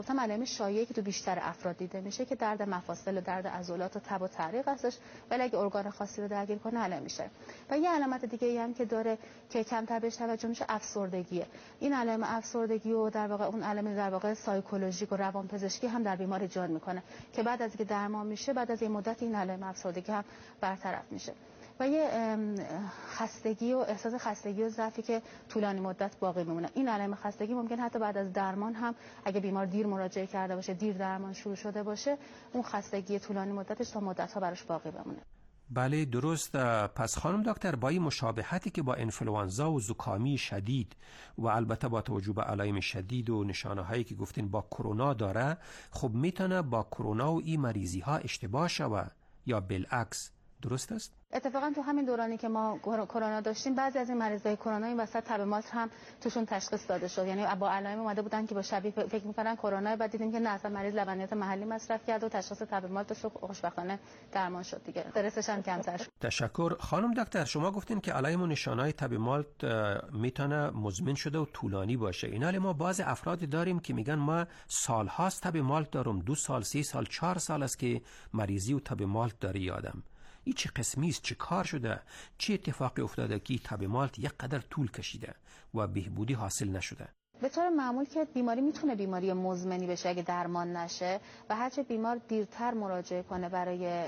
گفتم علائم شایعی که تو بیشتر افراد دیده میشه که درد مفاصل و درد عضلات و تب و تعریق هستش، ولی اگه ارگان خاصی رو درگیر کنه علائم میشه. و یه علامت دیگه ای هم که داره که کمتر بهش توجه میشه افسردگیه. این علائم افسردگی و در واقع اون علائم در واقع سایکولوژیک و روانپزشکی هم در بیمار ایجاد میکنه که بعد از اینکه درمان میشه، بعد از یه مدت این علائم افسردگی هم برطرف میشه. و یه خستگی و احساس خستگی و ضعفی که طولانی مدت باقی میمونه. این علائم خستگی ممکن حتی بعد از درمان هم اگه بیمار دیر مراجعه کرده باشه، دیر درمان شروع شده باشه، اون خستگی طولانی مدتش تا مدت‌ها براش باقی بمونه. بله درست. پس خانم دکتر، با این مشابهتی که با انفلوانزا و زکامی شدید و البته با توجه به علائم شدید و نشانه هایی که گفتین با کرونا داره، خب میتونه با کرونا و این مریضی ها اشتباه شوه یا بالعکس، درست است؟ اتفاقا تو همین دورانی که ما کرونا داشتیم، بعضی از این مریضای کرونا این وسط تب مالت هم توشون تشخیص داده شد. یعنی با علائم اومده بودن که با شبیه فکر می‌کردن کرونا، بعد دیدیم که نه، اصلا مریض لبنیات محلی مصرف کرد و تشخیص تب مالت داشت و خوشبختانه درمان شد دیگه. استرسش هم کمتر شد. تشکر. خانم دکتر، شما گفتین که علائم و نشانه‌های تب مالت میتونه مزمن شده و طولانی باشه. اینال ما بعض افراد داریم که میگن ما سال‌هاست تب مالت دارم، 2 سال، 3 سال، 4 سال است که مریضی و تب مالت داری آدم. این چه قسمی است؟ چه کار شده؟ چه اتفاقی افتاده که تب مالت یک قدر طول کشیده و بهبودی حاصل نشده؟ به طور معمول که بیماری میتونه بیماری مزمنی بشه اگه درمان نشه و هرچه بیمار دیرتر مراجعه کنه برای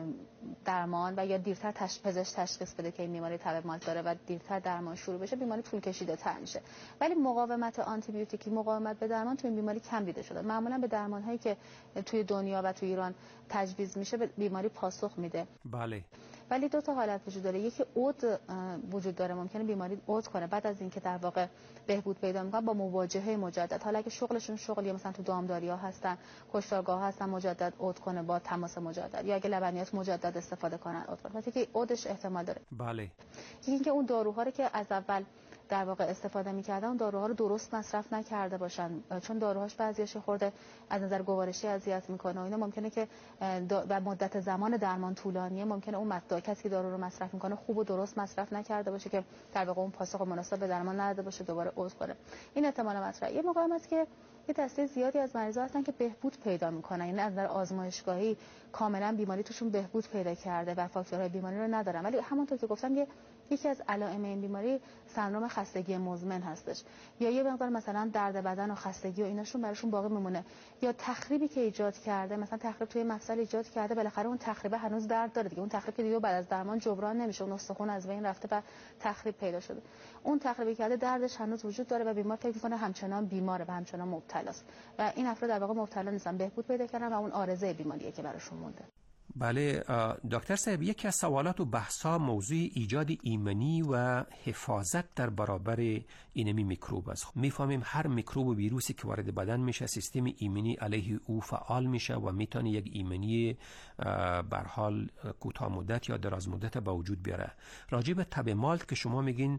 درمان و یا دیرتر پزشک تشخیص بده که این بیماری تب مالت داره و دیرتر درمان شروع بشه، بیماری طول کشیده تر میشه. ولی مقاومت آنتی بیوتیکی، مقاومت به درمان تو این بیماری کم دیده شده. معمولا به درمان هایی که توی دنیا و توی ایران تجویز میشه به بیماری پاسخ میده. بله. ولی 2 تا حالت وجود داره. یکی عود وجود داره، ممکنه بیماری عود کنه بعد از اینکه در واقع بهبود پیدا میکنه با مواجهه مجدد. حالا اگه شغلشون شغلی مثلا تو دامداری‌ها هستن، کشتارگاه هستن، مجدد عود کنه با تماس مجدد، یا اگه لبنیات مجدد استفاده کنن عود کنه. وقتی که عودش احتمال داره. بله. اینکه اون داروها رو که از اول در واقع استفاده می‌کردن اون داروها رو درست مصرف نکرده باشن، چون داروهاش بعضیاش خورده از نظر گوارشی اذیت میکنه و اینا ممکنه که و مدت زمان درمان طولانیه، ممکنه اون کسی که دارو رو مصرف میکنه خوب و درست مصرف نکرده باشه که در واقع اون پاسخ مناسب به درمان نداده باشه، دوباره عود کنه. این احتمال مطرحه. یه موقع هست که یه دسته زیادی از مریضا هستن که بهبود پیدا میکنن، یعنی از نظر آزمایشگاهی کاملا بیماری توشون بهبود پیدا کرده و فاکتورهای بیماری رو ندارن، ولی همونطور که گفتم یکی از علائم این بیماری سندرم خستگی مزمن هستش، یا یه مقدار مثلا درد بدن و خستگی و ایناشون براشون باقی میمونه، یا تخریبی که ایجاد کرده، مثلا تخریب توی مفصل ایجاد کرده، بالاخره اون تخریب هنوز درد داره دیگه، اون تخریب که دیگه بعد از درمان جبران نمیشه، اون استخوان از بین رفته و تخریب پیدا شده، اون تخریبی کرده دردش هنوز وجود داره و بیمار فکر میکنه همچنان بیماره و همچنان مبتلاست و این افراد در واقع مبتلا نیستن، بهبود پیدا کردن و اون عارضه بیماریه که براشون مونده. بله دکتر صاحب، یکی از سوالات و بحث‌ها موضوع ایجاد ایمنی و حفاظت در برابر اینمی میکروب است. میفهمیم هر میکروب و ویروسی که وارد بدن میشه سیستم ایمنی علیه او فعال میشه و میتونه یک ایمنی به حال کوتاه مدت یا دراز مدت به وجود بیاره. راجع به تب مالت که شما میگین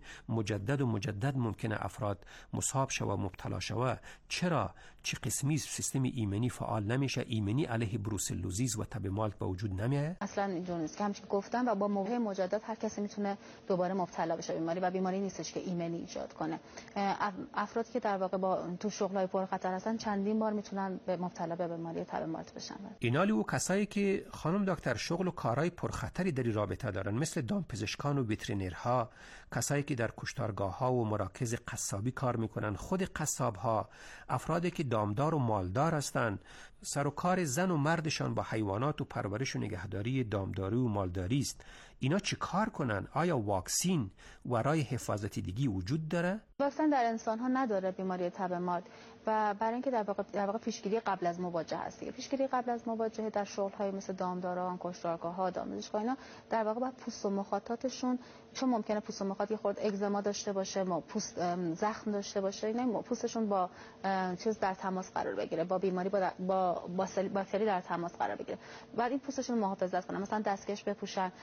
مجدد ممکنه افراد مصاب شوه و مبتلا شوه، چرا چه قسمی سیستم ایمنی فعال نمیشه؟ ایمنی علیه بروسلوزیس و تب مالت به وجود نمیاد؟ اصلا اینجوری نیست که همچین گفتم و با موقع مجدد هر کسی میتونه دوباره مبتلا بشه بیماری و بیماری نیستش که ایمنی ایجاد کنه. افرادی که در واقع با تو شغلای پرخطر هستن چندین بار میتونن به مبتلا به بیماری تب مالت بشن. اینالی و کسایی که خانم دکتر شغل و کارهای پرخطری در رابطه دارن، مثل دامپزشکان و وترینرها، کسایی که در کشتارگاه‌ها و مراکز قصابی کار میکنن، خود قصاب‌ها، افرادی که دامدار و مالدار هستن، سر و کار زن و مردشان با حیوانات و پرورش و نگهداری دامداری و مالداری است، اینا چی کار کنن؟ آیا واکسین و راه حفاظتی دیگی وجود داره؟ واکسن در انسان ها نداره بیماری تب مالت و برای اینکه در واقع پیشگیری قبل از مواجهه است. پیشگیری قبل از مواجهه در شغل های مثل دامداران، کشتارگاه‌ها، دامپزشک‌ها اینا در واقع با پوست و مخاطاتشون، چون ممکنه پوست و مخاط یه خورده اگزما داشته باشه، پوست زخم داشته باشه، اینا پوستشون با چیز در تماس قرار بگیره، با بیماری با باکتری در تماس قرار بگیره. بعد این پوستشون محافظت کنن، مثلا دستکش بپوشن، چک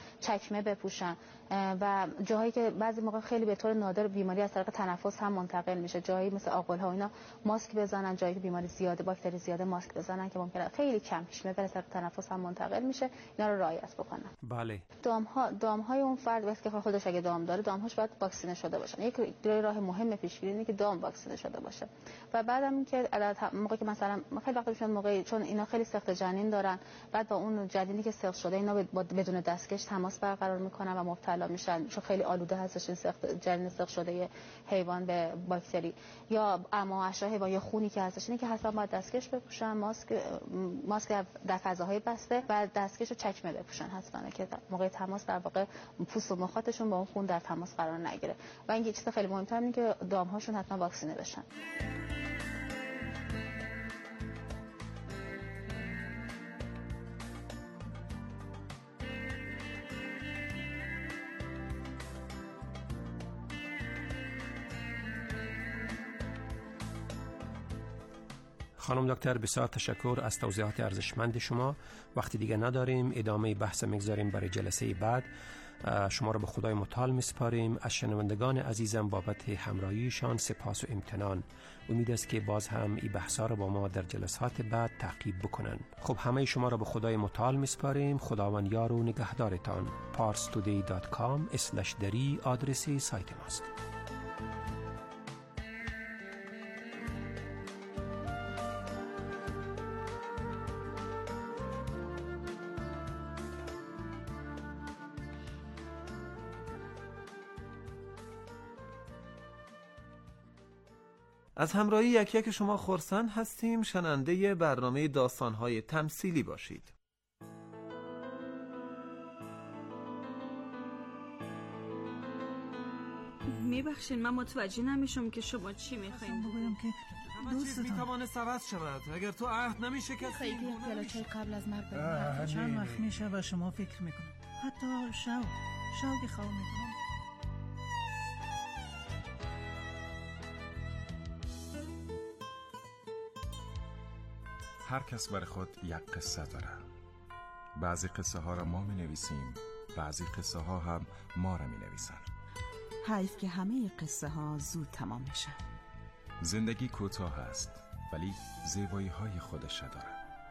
چکمه بپوشن و جاهایی که بعضی موقع خیلی به طور نادر بیماری از طریق تنفس هم منتقل میشه، جایی مثل آغل‌ها و اینا ماسک بزنن، جایی که بیماری زیاده، باکتری زیاده ماسک بزنن که ممکنه خیلی کم پیش بیاد، از طریق تنفس هم منتقل میشه. اینا رو رعایت بکنن. بله. دام‌های اون فرد وقتی که خودش اگه دام داره، دام‌هاش باید واکسینه شده باشن. یک راه مهم پیشگیری اینه که دام واکسینه شده باشه. و بعدم اینکه موقعی که مثلا خیلی وقت میشه موقعی چون اینا خیلی سخت جنین دارن، بعد با اون جنینی که سخت شده اینا بدون دستکش تماس برقرار میکنن و مبتلا میشن، چون خیلی آلوده هستش این جنین سخت شده حیوان به باکتری یا امعاء حیوان یا خونی که هستش، اینه که حتما باید دستکش بپوشن، ماسک در فضاهای بسته و دستکش و چکمه بپوشن حتما که موقع تماس در واقع پوست و مخاطشون با اون خون در تماس قرار نگیره. و این چیز خیلی مهم‌تره اینه که دام‌هاشون حتما واکسینه بشن. خانم دکتر بسیار تشکر از توضیحات ارزشمند شما. وقتی دیگه نداریم، ادامه بحث میگذاریم برای جلسه بعد. شما را به خدای متعال میسپاریم. از شنوندگان عزیزم بابت همراهیشان سپاس و امتنان. امید است که باز هم این بحثا را با ما در جلسات بعد تعقیب بکنن. خب همه شما را به خدای متعال میسپاریم. خداوند یار و نگهدارتان. parstoday.com/dari آدرس سایت ماست. از همراهی یک یک شما خرسند هستیم. شنونده برنامه داستان‌های تمثیلی باشید. میبخشین من متوجه نمیشم که شما چی میخواین بگویم که دوست میتوانه عوض شود اگر تو عهد نمیشه که خیلی پیاله چای قبل از مرگ بریم. چند وقت میشه و شما فکر میکنم حتی شوقی خواه میکنم. هر کس برای خود یک قصه داره. بعضی قصه ها را ما می نویسیم، بعضی قصه ها هم ما را می نویسن. حیف که همه قصه ها زود تمام میشن. زندگی کوتاه است ولی زیبایی های خودش داره.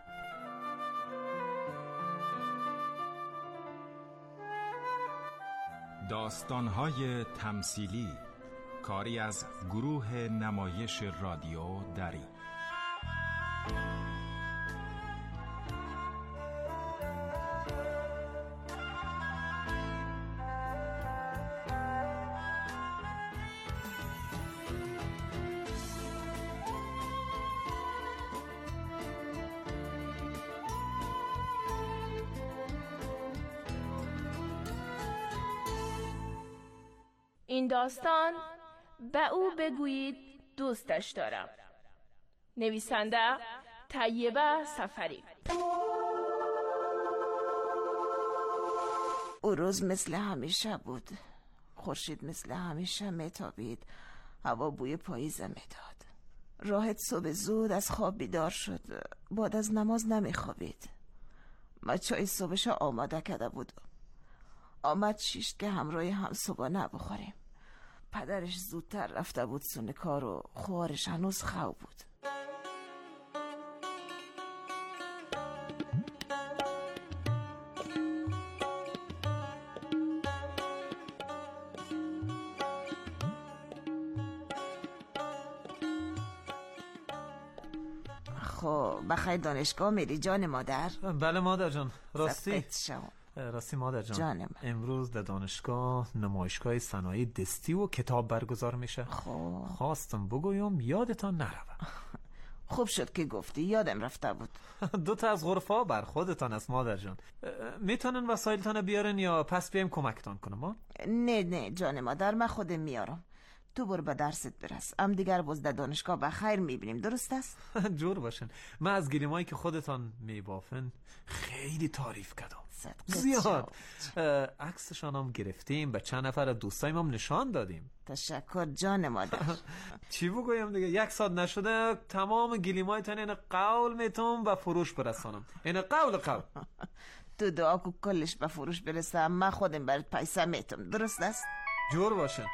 داستان های تمثیلی، کاری از گروه نمایش رادیو دری. این داستان به او بگویید دوستش دارم. نویسنده طیبه سفری. او روز مثل همیشه بود. خورشید مثل همیشه میتابید. هوا بوی پاییزه میداد. راحت صبح زود از خواب بیدار شد. بعد از نماز نمیخوابید. ما چای صبحش آماده کرده بود. آمد شیشت که همراه هم صبحانه بخوریم. پدرش زودتر رفته بود سون کار و خوارش هنوز خواب بود. خب بخیر دانشگاه میری جان مادر؟ بله مادر جان. راستی مادر جان جانم. امروز در دانشگاه نمایشگاه صنایع دستی و کتاب برگزار میشه. خواستم بگویم یادتان نروه. خوب شد که گفتی، یادم رفته بود. 2 از غرفه بر خودتان است مادر جان. میتونن وسایلتان بیارن یا پس بیایم کمکتان کنم ما؟ نه جان مادر، من خودم میارم. تو برو به درست برس. دیگر باز در دانشگاه بخیر میبینیم، درست است؟ جور باشن. من از گلیمایی که خودتان میبافن خیلی تعریف کردم. زیاد. عکسشان هم گرفتیم، به چند نفر دوستایم هم نشان دادیم. تشکر جان مادر. چی بگویم دیگه، 1 ساعت نشده تمام گلیمایتان این قول میتونم و فروش برسانم. این قول تو دعا کو کلش به فروش برسه، من خودم برات پیسه میتم. درست است؟ جور باشن.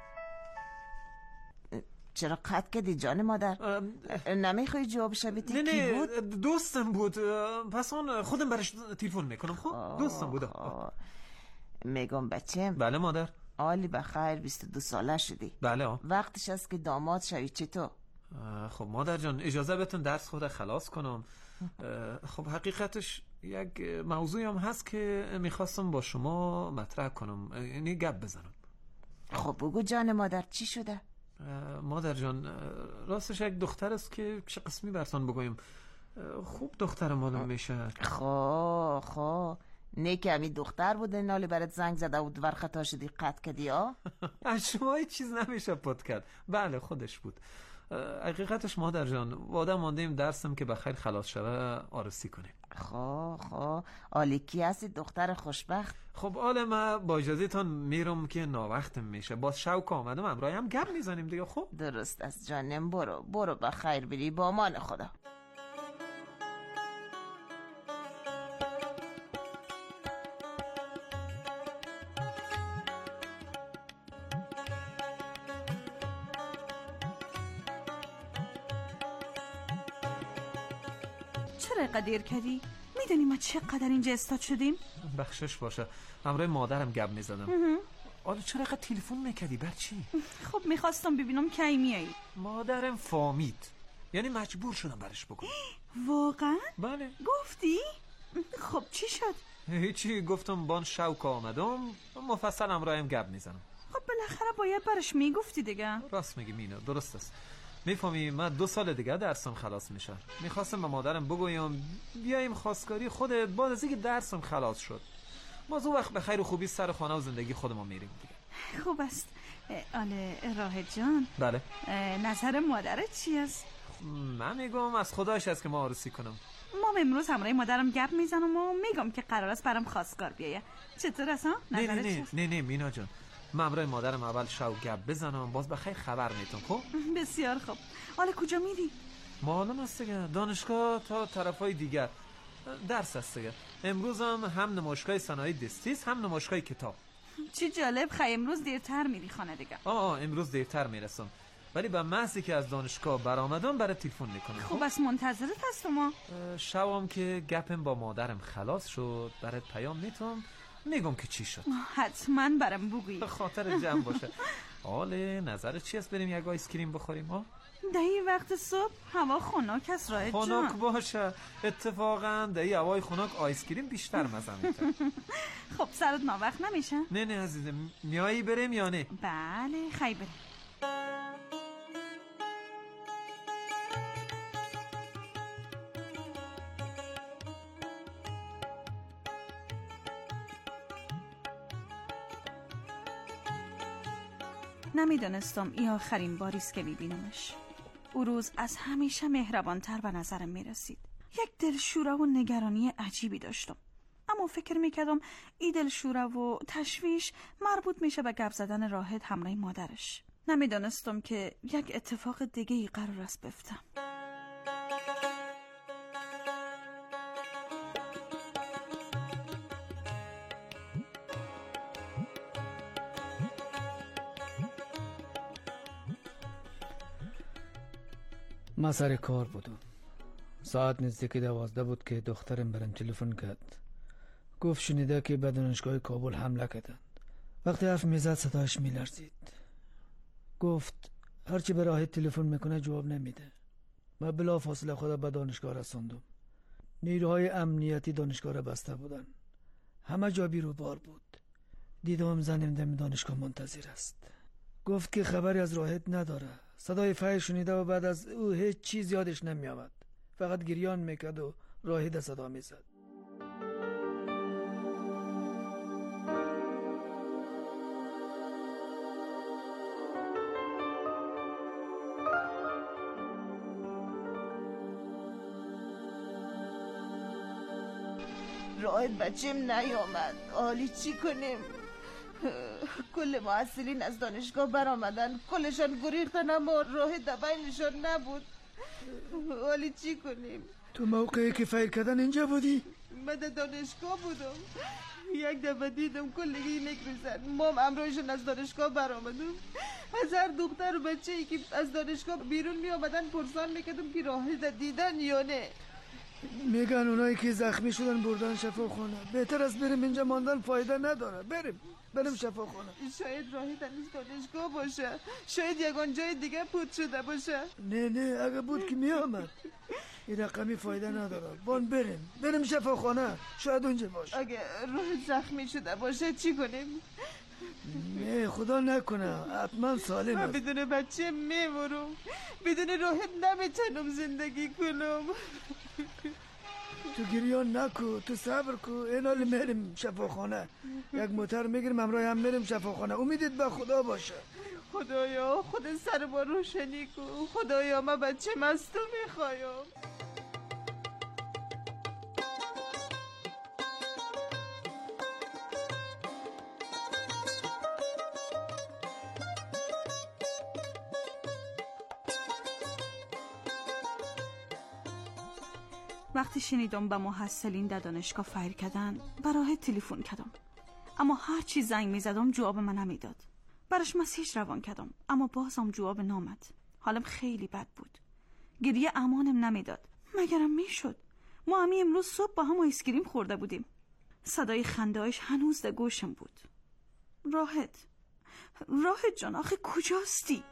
چرا قطع کردی جان مادر؟ نمیخوای جوابش بدی؟ نه کی بود؟ دوستم بود. پس اون خودم برش تلفن میکنم. خب دوستم بود. میگم بچم. بله مادر. عالی بخیر، 22 ساله شدی. بله وقتش است که داماد شوی. چطور؟ خب مادر جان اجازه بتون درس خود خلاص کنم. خب حقیقتش یک موضوعی هم هست که میخواستم با شما مطرح کنم، یعنی گپ بزنم. خب بگو جان مادر، چی شده؟ مادر جان راستش یک دختر است که چه قسمی برسان بگویم، خوب دختر معلوم میشه. خب نه که همین دختر بوده نالی برات زنگ زده و دور خطا شدی قطع کردی ها؟ از شما هیچ چیز نمیشه پد کرد. بله خودش بود. حقیقتش مادر جان وعده ماندیم درسم که بخیر خلاص شوه عروسی کنیم. خب عالی. کی هستی دختر خوشبخت؟ خب حالا ما با اجازهتون میرم که ناوقتم میشه، باز شوق آمدم امرای هم گپ میزنیم دیگه. خب درست است جانم، برو بخیر بری، با امان خدا. چرا اینقدر دیر کردی؟ میدونی ما چقدر اینجا استاد شدیم؟ بخشش باشه، امرای مادرم گپ میزدم. حالا چرا اینقدر تلفن میکردی؟ بر چی؟ خب میخواستم ببینم کی میایی. مادرم فامید، یعنی مجبور شدم برش بگم. واقعا؟ بله. گفتی؟ خب چی شد؟ هیچی، گفتم بان شوق آمدم مفصل امرایم گپ میزنم. خب بالاخره باید برش میگفتی دیگه. راست میگی مینا، درست است. میفهمی من 2 سال دیگه درسم خلاص میشه. میخواستم به مادرم بگویم بیایم خواستگاری خودت بعد از اینکه درسم خلاص شد. باز اون وقت به خیر و خوبی سر خانه و زندگی خودمون میریم دیگه. خوب است. آله راحت جان. بله. نظر مادرت چی است؟ من میگم از خداش است که ما عروسی کنم. ما امروز همراه مادرم گپ میزنم و میگم که قرار است برام خواستگار بیایه. چطور است ها؟ نظرت چی است؟ نه مینا جان، من امرای مادرم اول شو گپ بزنم باز بخیر خبر میتون. خب بسیار خوب. حالا کجا میری؟ معلوم است دیگه، دانشگاه تا طرفای دیگر درس است دیگه. امروز هم نمایشگاه صنایع دستی است هم نمایشگاه کتاب. چی جالب. خیلی امروز دیرتر میری خانه دیگه؟ امروز دیرتر میرسم، ولی به محضی که از دانشگاه برآمدم برای تلفن میکنم. خب بس منتظرت هستم. ما شبم که گپم با مادرم خلاص شد برات پیام میتونم میگم که چی شد. حتما برام بگویی. خاطر جمع باشه. حاله نظرت چی است بریم یک آیس کریم بخوریم ها؟ دهی وقت صبح هوا خنک است راحت جان. خنک باشه. اتفاقا دهی هوای خنک آیس کریم بیشتر مزه میده. خب سرت ناوقت نمیشه؟ نه عزیزم، میایی بریم یا نه؟ بله خیلی بریم. نمیدانستم این آخرین باریست که میبینمش. او روز از همیشه مهربانتر به نظرم میرسید. یک دلشوره و نگرانی عجیبی داشتم، اما فکر میکردم این دلشوره و تشویش مربوط میشه به گپ زدن راحت همراه مادرش. نمیدانستم که یک اتفاق دیگه ای قرار است بیفته. ما سر کار بودم. ساعت نزدیک 12 بود که دخترم برام تلفن کرد. گفت شنیده که به دانشگاه کابل حمله کردند. وقتی حرف میزد صداش میلرزید. گفت هرچی به راحت تلفن میکنه جواب نمیده. ما بلا فاصله خود به دانشگاه رساندم. نیروهای امنیتی دانشگاه را بسته بودن. همه جا بیرو بار بود. دیدم زنم دم دانشگاه منتظر است. گفت که خبری از راحت نداره. صدای فای شنیده و بعد از او هیچ چیز یادش نمی آمد. فقط گریان میکرد و راحت صدا میزد. راحت بچم نیامد. حالی چی کنیم؟ کل محصلین از دانشگاه برآمدن، کلشان گریختن اما راحت در بینشان نبود. حالی چی کنیم؟ تو موقعی که فیر کردن اینجا بودی؟ من در دانشگاه بودم. یک دفعه دیدم کلگی میکریزن. مام امروزشون از دانشگاه برآمدم. از هر دختر و بچه ای که از دانشگاه بیرون می آمدن پرسان میکردم که راهد دیدن یا نه. میگن اونایی که زخمی شدن بردن شفاخانه. بهتر از بریم اینجا ماندن فایده نداره. بریم شفاخانه. شاید راهد هنوز دانشگاه باشه. شاید یگان جای دیگه پود شده باشه. نه اگه بود که میامد. این رقمی فایده نداره. بریم شفاخانه. شاید اونجا باشه. اگه راهد زخمی شده باشه چی کنیم؟ نه خدا نکنه، حتما سالم من است. بدون بچه میمورم. بدون راحت نمیتونم زندگی کنم. تو گریان نکو، تو صبر کو. این حال میریم شفاخانه. یک موتر میگیریم همراه هم میریم شفاخانه. امیدت به خدا باشه. خدایا خود سر ما روشنی کو. خدایا من بچه مستو میخوایم. وقتی شنیدم به محصلین در دانشگاه فیر کردن برای تلفن کردم، اما هر چی زنگ می زدم جواب من نمیداد. براش مسیج روان کردم اما بازم جواب نامد. حالم خیلی بد بود. گریه امانم نمیداد. مگرم میشد؟ ما همی امروز صبح با هم آیسکریم خورده بودیم. صدای خنده‌اش هنوز در گوشم بود. راحت جان آخه کجاستی؟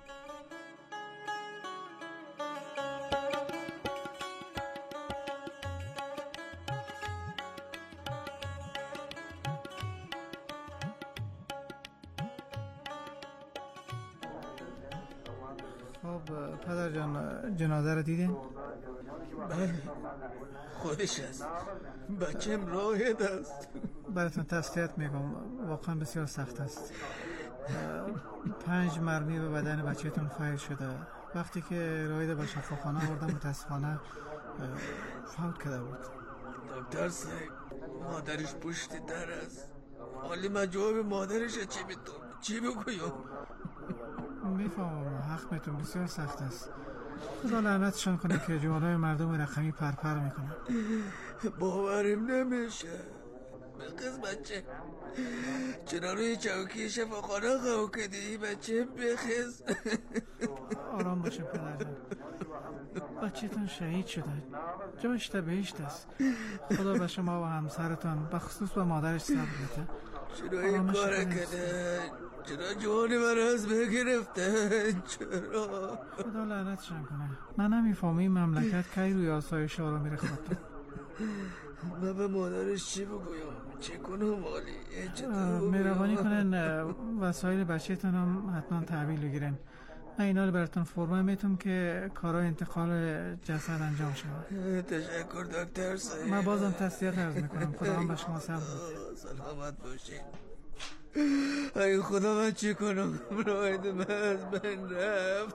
خب پدر جان جنازه رو دیدین؟ بله خودش است. بچم راحت است. براتون تسلیت میگم، واقعا بسیار سخت است. 5 مرمی به بدن بچهتون فایر شده. وقتی که راحت به شفاخانه آوردم متاسفانه فوت کرده بود. دکتر صاحب مادرش پشت در است. حالی من جواب مادرش چی بگویم؟ میفهمم حقتون بسیار سخت است. خدا لعنتشان کنه که جوانای مردم رقمی پرپر میکنن. باورم نمیشه. بقیز بچه چرا روی چوکی شفاخانه قو کدی؟ بچه بخیز. آرام باشین پدر جان. بچهتون شهید شده، جایش تا بهشت است. خدا به شما و همسرتان بخصوص به مادرش صبر بده. چرا این کار کده؟ چرا جوانی من از بگرفته؟ چرا؟ خدا لعنتشان کنه. من نمیفهم این مملکت کی روی آسایش آرامی رخواد. من به مادرش چی بگویم؟ چه کنم والی؟ مهربانی کنن وسایل بچه‌تون هم حتما تحویل بگیرن. من اینا رو براتون فرمان میتونم که کارهای انتقال جسد انجام شود. تشکر دکتر صاحب. من بازم تسلیت عرض میکنم. خدا هم به شما صبر بده. سلامت باشین. ای خدا من چی کنم؟ راحت من از بین رفت.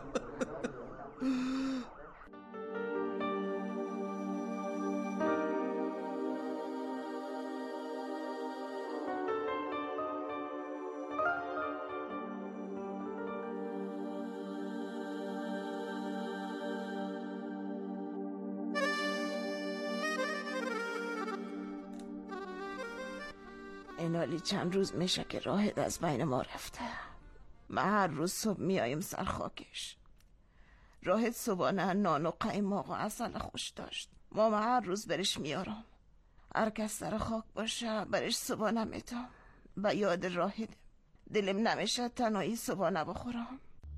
اینالی چند روز میشه که راحت از بین ما رفته. من هر روز صبح میایم سر خاکش. راحت صبحانه نان و قیماق و عسل خوش داشت. ماما هر روز برش میارم. هر کس سر خاک باشه برش صبحانه میتم. به یاد راحت دلم نمیشه تنهایی صبحانه بخورم.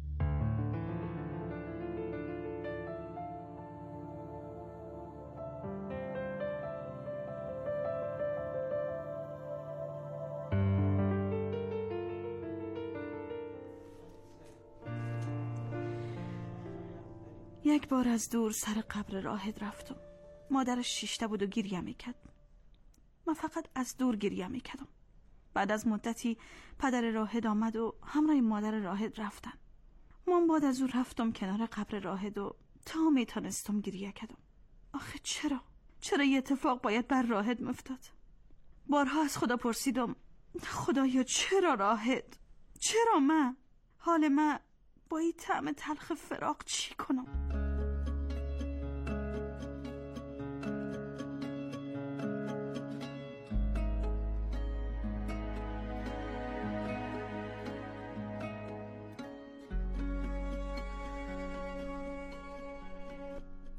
یک بار از دور سر قبر راحت رفتم. مادرش شیشته بود و گریه میکرد. من فقط از دور گریه میکردم. بعد از مدتی پدر راحت آمد و همراه مادر راحت رفتن. من بعد از او رفتم کنار قبر راحت و تا میتونستم گریه کردم. آخه چرا یه اتفاق باید بر راحت مفتاد؟ بارها از خدا پرسیدم خدایا چرا راحت؟ چرا من؟ حال من با این طعم تلخ فراق چی کنم؟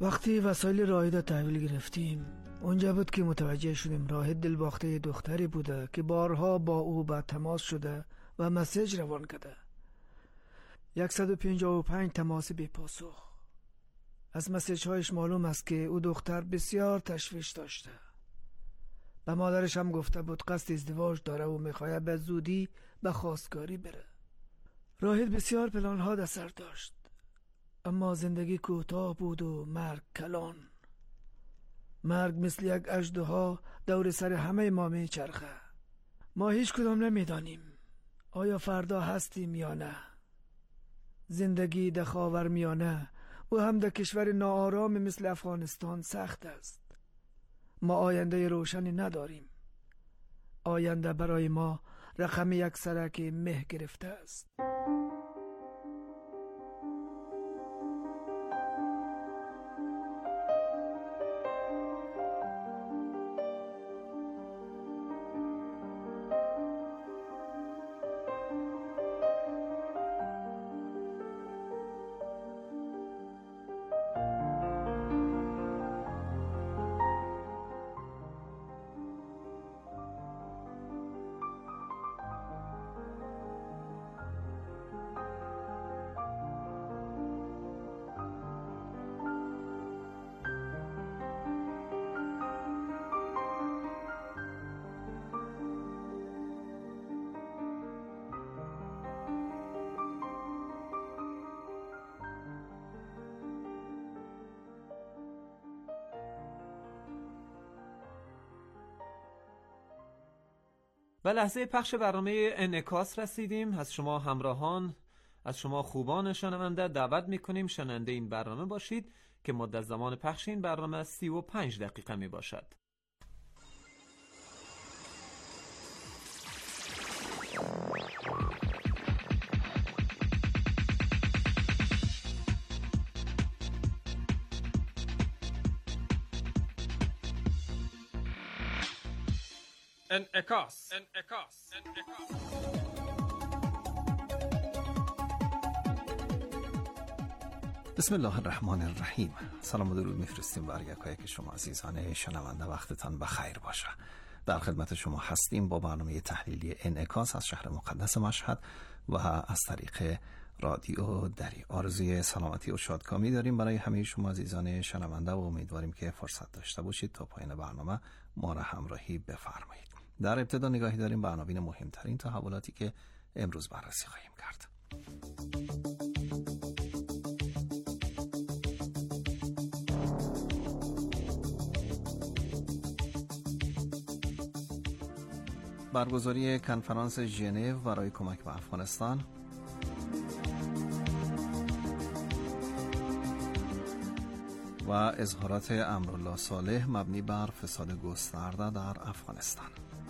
وقتی وسایل راهید تحویل گرفتیم اونجا بود که متوجه شدیم راهید دلباخته دختری بوده که بارها با او به تماس شده و مسیج روان کرده. 155 تماس بی پاسخ. از مسیج هایش معلوم است که او دختر بسیار تشویش داشته. به مادرش هم گفته بود قصد ازدواج داره و میخواهد به زودی به خواستگاری بره. راهید بسیار پلان ها در سر داشت، اما زندگی کوتاه بود و مرگ کلان. مرگ مثل یک اژدها دور سر همه ما میچرخه. ما هیچ کدام نمیدانیم آیا فردا هستیم یا نه. زندگی در خاورمیانه و هم در کشور ناآرام مثل افغانستان سخت است. ما آینده روشنی نداریم. آینده برای ما رقم یک سرک مه گرفته است. به لحظه پخش برنامه انعکاس رسیدیم. از شما همراهان، از شما خوبان شنونده دعوت میکنیم شنونده این برنامه باشید که مدت زمان پخش این برنامه 35 دقیقه می باشد. انعکاس. بسم الله الرحمن الرحیم. سلام و درود میفرستیم بر یکایک شما عزیزان شنونده. وقتتان بخیر باشه. در خدمت شما هستیم با برنامه تحلیلی انعکاس از شهر مقدس مشهد و از طریق رادیو دری. آرزوی سلامتی و شادکامی داریم برای همه شما عزیزان شنونده و امیدواریم که فرصت داشته باشید تا پایان برنامه ما را همراهی بفرمایید. در ابتدا نگاهی داریم به عناوین مهمترین تحولاتی که امروز بررسی خواهیم کرد. برگزاری کنفرانس ژنو برای کمک به افغانستان، و اظهارات امرالله صالح مبنی بر فساد گسترده در افغانستان.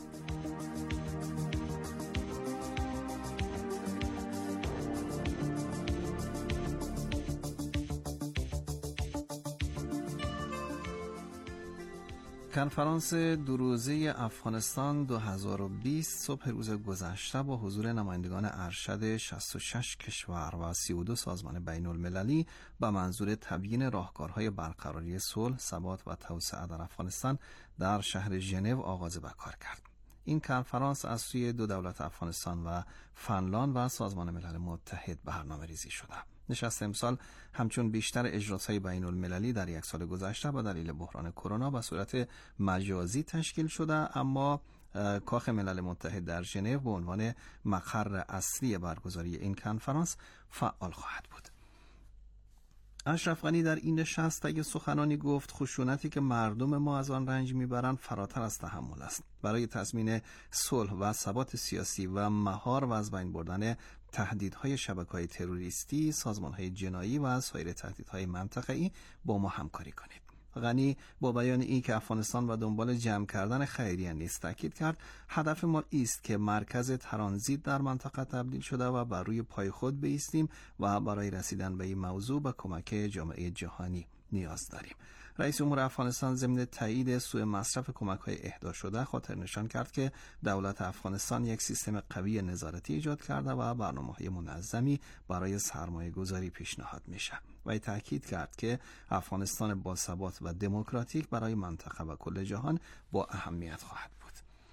کنفرانس دو روزه افغانستان 2020 صبح روز گذشته با حضور نمایندگان ارشد 66 کشور و 32 سازمان بین المللی به منظور تبیین راهکارهای برقراری صلح، ثبات و توسعه در افغانستان در شهر ژنو آغاز به کار کرد. این کنفرانس از سوی دو دولت افغانستان و فنلاند و سازمان ملل متحد برنامه‌ریزی شده. نشست امسال همچون بیشتر اجراس‌های بین المللی در یک سال گذشته با دلیل بحران کرونا به صورت مجازی تشکیل شده، اما کاخ ملل متحد در ژنو به عنوان مقر اصلی برگزاری این کنفرانس فعال خواهد بود. اشرف غنی در این نشست طی سخنانی گفت خشونتی که مردم ما از آن رنج میبرند فراتر از تحمل است. برای تضمین صلح و ثبات سیاسی و مهار و از بین بردن تهدیدهای شبکه‌های تروریستی، سازمان‌های جنایی و سایر تهدیدهای منطقه‌ای با ما همکاری کنید. غنی با بیان این که افغانستان و دنبال جمع کردن خیریه نیست تاکید کرد هدف ما است که مرکز ترانزیت در منطقه تبدیل شده و بر روی پای خود بایستیم و برای رسیدن به این موضوع به کمک جامعه جهانی نیاز داریم. رئیس جمهور افغانستان ضمن تایید سوء مصرف کمک‌های اهدا شده خاطر نشان کرد که دولت افغانستان یک سیستم قوی نظارتی ایجاد کرده و برنامه‌های منظمی برای سرمایه‌گذاری پیشنهاد میشه. و تاکید کرد که افغانستان باثبات و دموکراتیک برای منطقه و کل جهان با اهمیت خواهد بود.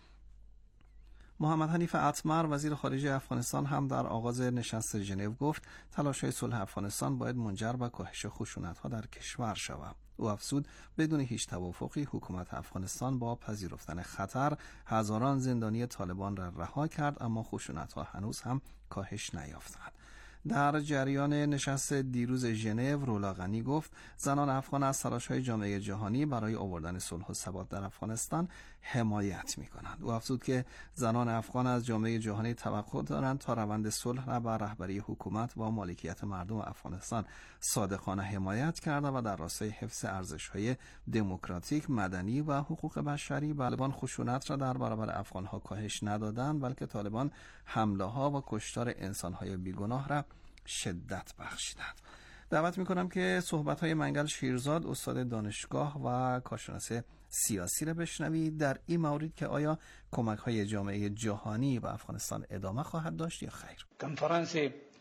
محمد حنیف اتمر وزیر خارجه افغانستان هم در آغاز نشست ژنو گفت تلاش‌های صلح افغانستان باید منجر به کاهش خشونت‌ها در کشور شود. او افزود بدون هیچ توافقی حکومت افغانستان با پذیرفتن خطر هزاران زندانی طالبان را رها کرد، اما خشونت‌ها هنوز هم کاهش نیافتند. در جریان نشست دیروز ژنو رولا غنی گفت زنان افغان از تلاش‌های جامعه جهانی برای آوردن صلح و ثبات در افغانستان حمایت می‌کنند. او افزود که زنان افغان از جامعه جهانی توقع دارند تا روند صلح را بر رهبری حکومت و مالکیت مردم افغانستان صادقانه حمایت کرده و در راستای حفظ ارزش‌های دموکراتیک، مدنی و حقوق بشری طالبان خشونت را در برابر افغان‌ها کاهش ندادند، بلکه طالبان حمله‌ها و کشتار انسان‌های بیگناه را شدت بخشیدند. دعوت میکنم که صحبت‌های منگل شیرزاد استاد دانشگاه و کارشناس سیاسی را بشنوید در این مورد که آیا کمک‌های جامعه جهانی به افغانستان ادامه خواهد داشت یا خیر. کنفرانس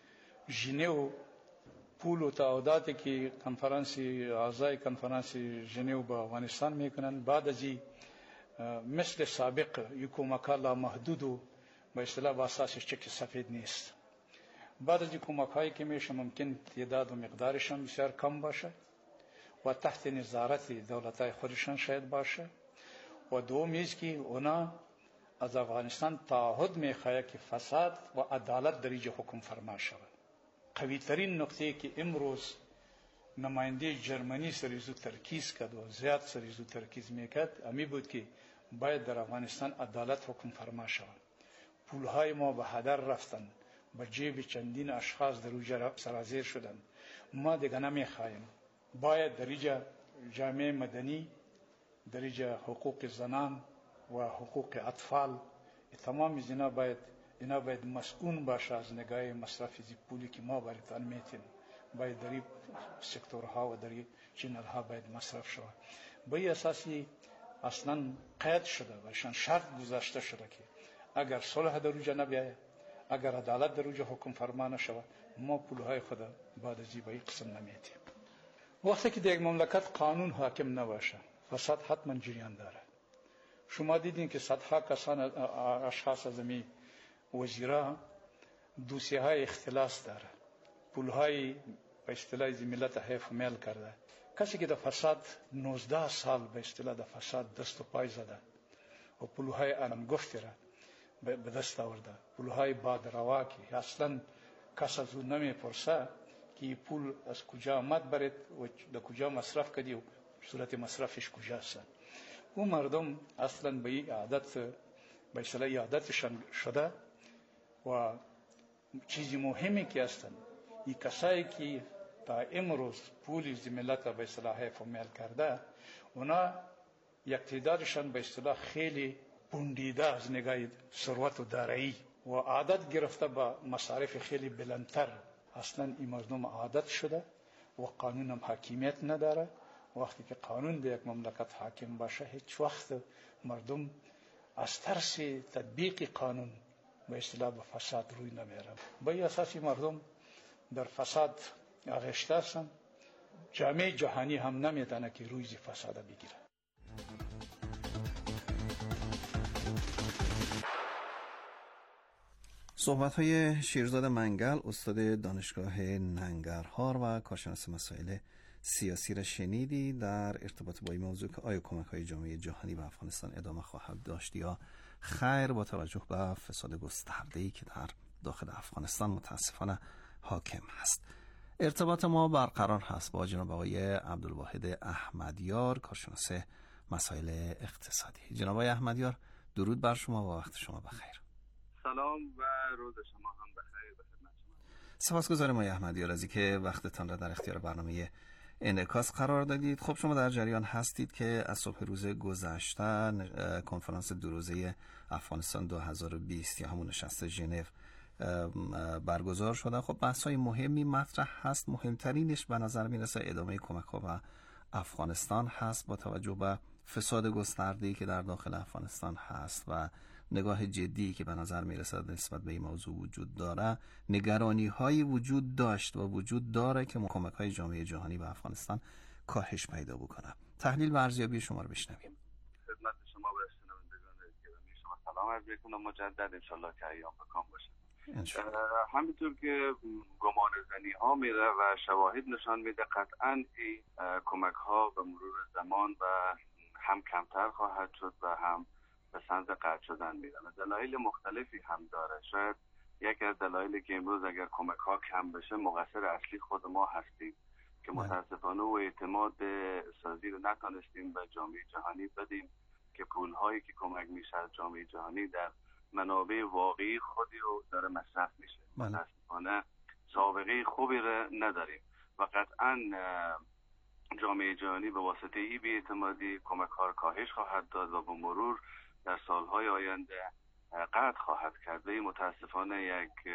ژنو پول و تعهداتی که اعضای کنفرانس ژنو با افغانستان میکنند بعد از مثل سابق یک کمک محدود و به اصطلاح با اساس چک سفید نیست. بعد از کمک‌هایی که میشه ممکن تعداد و مقدارشان بسیار کم باشه و تحت نظارت دولت‌های خودشان شاید باشه و دوم است که اونا از افغانستان تعهد میخواهد که فساد و عدالت در اینجا حکم فرما شود. قوی ترین نقطه که امروز نماینده جرمنی سریزو ترکیز کرد و زیاد سریزو ترکیز میکرد امی بود که باید در افغانستان عدالت حکم فرما شود. پولهای ما به هدر رفتن، به جیب چندین اشخاص در اونجا سرازیر شدند. ما دیگه نمیخواهیم. باید در اینجا جامعه مدنی، در اینجا حقوق زنان و حقوق اطفال، تمام اینا باید مسئول باشه از نگاه مصرف زی پولی که ما برایتان میتیم. باید در این سکتورها و در این چینلها باید مصرف شود. به این اساسی اصلا قید شده و شرط گذاشته شده که اگر صلح در اونجا نبیاید، اگر عدالت در اونجا حکم فرما نشود، ما پولهای خود بعد از این قسم نمیتیم. وقتی که در یک مملکت قانون حاکم نباشه، فساد حتما جریان داره. شما دیدین که صدها کسان اشخاص از می وزیرا دوسیه های اختلاس داره، پولهای به اصطلاح ملت حیف میل کرده. کسی که در فساد 19 سال به اصطلاح در فساد دست و پای زده و پولهای انگفتی را به دست آورده، پولهای بادروا که اصلا کس از اون نمیپرسه که پول از کجا آمد برید و در کجا مصرف کردی و صورت مصرفش کجاست. اون مردم اصلا به این عادت به اصطلاح عادتشان شده و چیزی مهمی که هستند این کسایی که تا امروز پول از ملت به اصطلاح حیف و میل کرده، اونا یک تعدادشان به اصطلاح خیلی بندیده از نگاه ثروت و دارایی و عادت گرفته با مصارف خیلی بلندتر. اصلا این مردم عادت شده و قانون هم حاکمیت نداره. وقتی که قانون در یک مملکت حاکم باشه، هیچ وقت مردم از ترس تطبیق قانون به اصطلاح به فساد روی نمیره. به این اساسی مردم در فساد آغشته هستند. جامعه جهانی هم نمیتونه که روی فساد بگیره. صحبت‌های شیرزاد منگل استاد دانشگاه ننگرهار و کارشناس مسائل سیاسی را شنیدی در ارتباط با این موضوع که آیا کمک‌های جامعه جهانی به افغانستان ادامه خواهد داشت یا خیر، با توجه به فساد گسترده‌ای که در داخل افغانستان متاسفانه حاکم هست. ارتباط ما برقرار هست با جناب آقای عبدالواحد احمدیار، کارشناس مسائل اقتصادی. جناب آقای احمدیار، درود بر شما و وقت شما بخیر. سلام و روز شما هم بخیر. به خدمت شما. سپاسگزارم آقای احمدیار از اینکه وقتتان را در اختیار برنامه انعکاس قرار دادید. خب شما در جریان هستید که از صبح روز گذشته کنفرانس دو روزه افغانستان 2020 یا همون نشست ژنو برگزار شده. خب بحث‌های مهمی مطرح هست. مهمترینش به نظر میرسه ادامه کمک‌ها به افغانستان هست با توجه به فساد گسترده‌ای که در داخل افغانستان هست و نگاه جدی که به نظر میرسد نسبت به این موضوع وجود داره، نگرانی هایی وجود داشت و وجود داره که کمک های جامعه جهانی به افغانستان کاهش پیدا بکنه. تحلیل و ارزیابی شما رو بشنویم. خدمت شما و شنوندگان گرامی شما سلام عرض می‌کنم مجدد، انشالله که ایام بکام باشه. همینطور که گمان زنی ها میره و شواهد نشان میده قطعا این کمک ها به مرور زمان و هم کمتر خواهد شد و هم به سمت قطع شدن میره و دلایل مختلفی هم داره. شاید یکی از دلایلی که امروز اگر کمک ها کم بشه مقصر اصلی خود ما هستیم که متاسفانه و اعتماد سازی رو نتونستیم به جامعه جهانی بدیم که پول هایی که کمک میشه از جامعه جهانی در منابع واقعی خودی رو داره مصرف میشه. متاسفانه سابقه خوبی رو نداریم و قطعا جامعه جهانی به واسطه این بی‌اعتمادی کمک ها کاهش خواهد داد و به مرور در سالهای آینده قطع خواهد کرد و این متاسفانه یک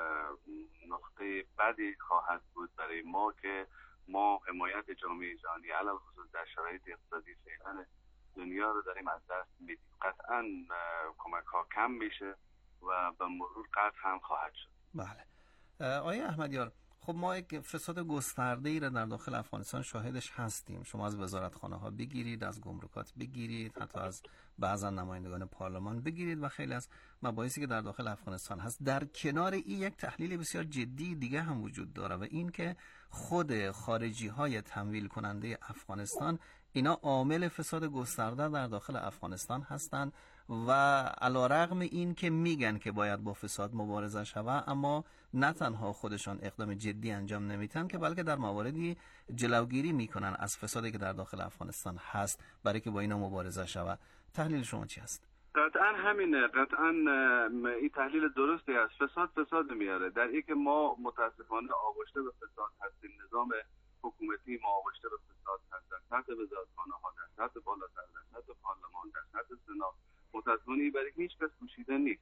نقطه بدی خواهد بود برای ما که ما حمایت جامعه جهانی علل خصوص در شرایط اقتصادی فعلا دنیا رو داریم از دست میدیم. قطعا کمک ها کم میشه و به مرور قطع هم خواهد شد. بله آقای احمدیار، خب ما یک فساد گسترده‌ای را در داخل افغانستان شاهدش هستیم. شما از وزارتخانه ها بگیرید، از گمرکات بگیرید، حتی از بعضا نمایندگان پارلمان بگیرید و خیلی از مباحثی که در داخل افغانستان هست. در کنار این یک تحلیل بسیار جدی دیگه هم وجود داره و این که خود خارجی های تمویل کننده افغانستان اینا عامل فساد گسترده در داخل افغانستان هستند و علیرغم این که میگن که باید با فساد مبارزه شود، اما نه تنها خودشان اقدام جدی انجام نمیتن که بلکه در مواردی جلوگیری میکنن از فسادی که در داخل افغانستان هست برای که با اینا مبارزه شود. تحلیل شما چی هست؟ قطعا همینه، قطعا این تحلیل درستی است. فساد میاره در این که ما متاسفانه آغشته به فساد هستیم. نظام حکومتی ما آغشته به فساد هست در سطح وزارتخانه ها، در سطح بالاتر، در سطح پارلمان، در سطح سنا. متاسفانه برای هیچ کس پوشیده نیست.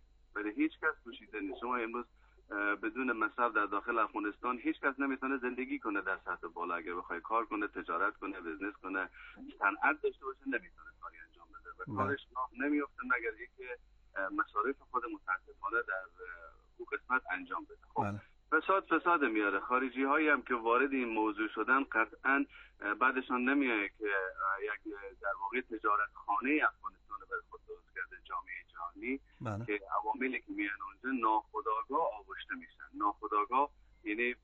شما امروز بدون مصرف در داخل افغانستان هیچ کس نمیتونه زندگی کنه در سطح بالا. اگر بخواد کار کنه، تجارت کنه، بزنس کنه، صنعت داشته باشه، نمیتونه کاری انجام بده و کارش نمیفته مگر اینکه مصارف خود متاسفانه در اون قسمت انجام بده. خب فساد میاره. خارجی هایی هم که وارد این موضوع شدن قطعا بعدشان نمیاد که یک در واقع تجارت خانه افغانستان برای خود درست کرده جامعه جهانی که عواملی که میان اونجا ناخودآگاه آغشته میشن. ناخودآگاه یعنی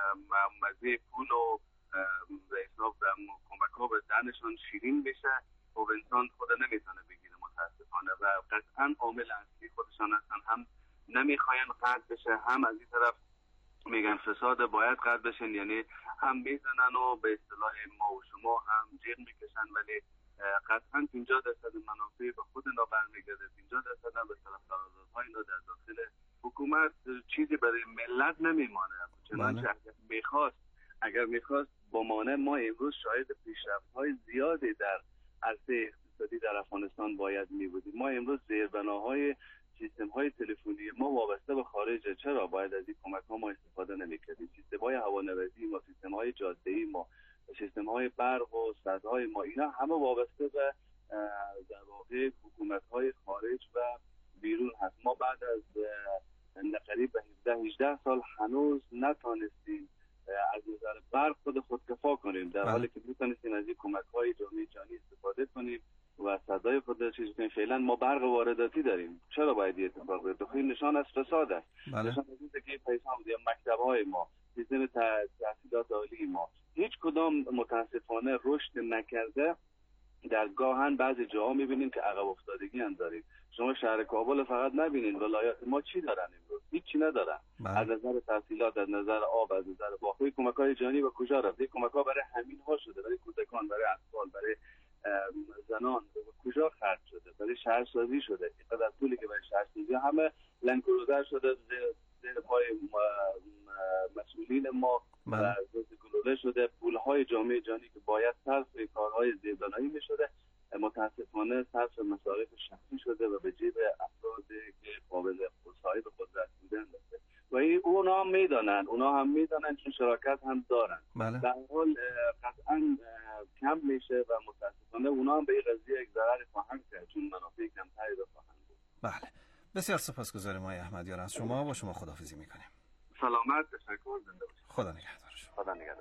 مزه پول و به حساب کمک ها به دهنشان شیرین بشه و انسان خود نمیتونه بگیره متاسفانه و قطعا عامل اصلی خودشان هستن. هم نمیخواین قطع بشه، هم از این طرف میگن فساد باید قطع بشن، یعنی هم میزنن و به اصطلاح ما و شما هم جیغ میکشن ولی قطعا 50% منافع به خود اینا برمیگرده، 50% هم به طرف قراردادهای اینا در داخل حکومت چیزی برای ملت نمیمانه. چنانچه اگر میخواست بمانه ما امروز شاهد پیشرفت‌های زیادی در عرصه اقتصادی در افغانستان باید میبودیم. ما امروز زیربناهای سیستم‌های تلفنی ما وابسته به خارج. چرا باید از این کمک‌ها ما استفاده نمی‌کردیم؟ سیستم‌های هوانوردی ما، سیستم‌های جاده‌ای ما، سیستم‌های برق و سدهای ما، اینا همه وابسته به در واقع حکومت‌های خارج و بیرون هست. ما بعد از قریب 17-18 سال هنوز نتونستیم از نظر برق خودکفا کنیم، در حالی که میتونستیم از این کمک‌های جامعه جهانی استفاده کنیم و صدای خود چیز کنیم. فعلا ما برق وارداتی داریم. چرا باید این اتفاق بیفته؟ خب این نشان از فساد است. نشان از اینه که پیشام یا مکتب‌های ما، سیستم تحصیلات عالی ما هیچ کدام متاسفانه رشد نکرده. در گاهن بعضی جاها می‌بینیم که عقب افتادگی هم داریم. شما شهر کابل فقط نبینید، ولایات ما چی دارن امروز؟ هیچی ندارن. از نظر تحصیلات، از نظر آب، از نظر باقی کمک‌های جهانی به کجا رفت؟ کمک‌ها برای همین‌ها شده، برای کودکان، برای اطفال، برای زنان کجا خرج شده؟ برای شهرسازی شده. اینقدر پولی که برای شهرسازی همه لنگرودر شده زیر پای مسئولین ما و گلوله شده. پول‌های جامعه جهانی که باید صرف کارهای زیربنایی می‌شده متاسفانه صرف مصارف شخصی شده و به جیب افرادی که قابل صاحب قدرت بودن رسیده و اونا هم میدانن چون شراکت هم دارن. در حال قطعا کم میشه و متاسفانه اونا هم به این قضیه یک ضرری خواهند کرد چون منافع کمتری رو خواهند بود. بله، بسیار سپاسگزاریم آقای احمدیار از شما. با شما خداحافظی میکنیم. سلامت، تشکر، زنده باشید. خدا نگهدار. خدا نگهدار.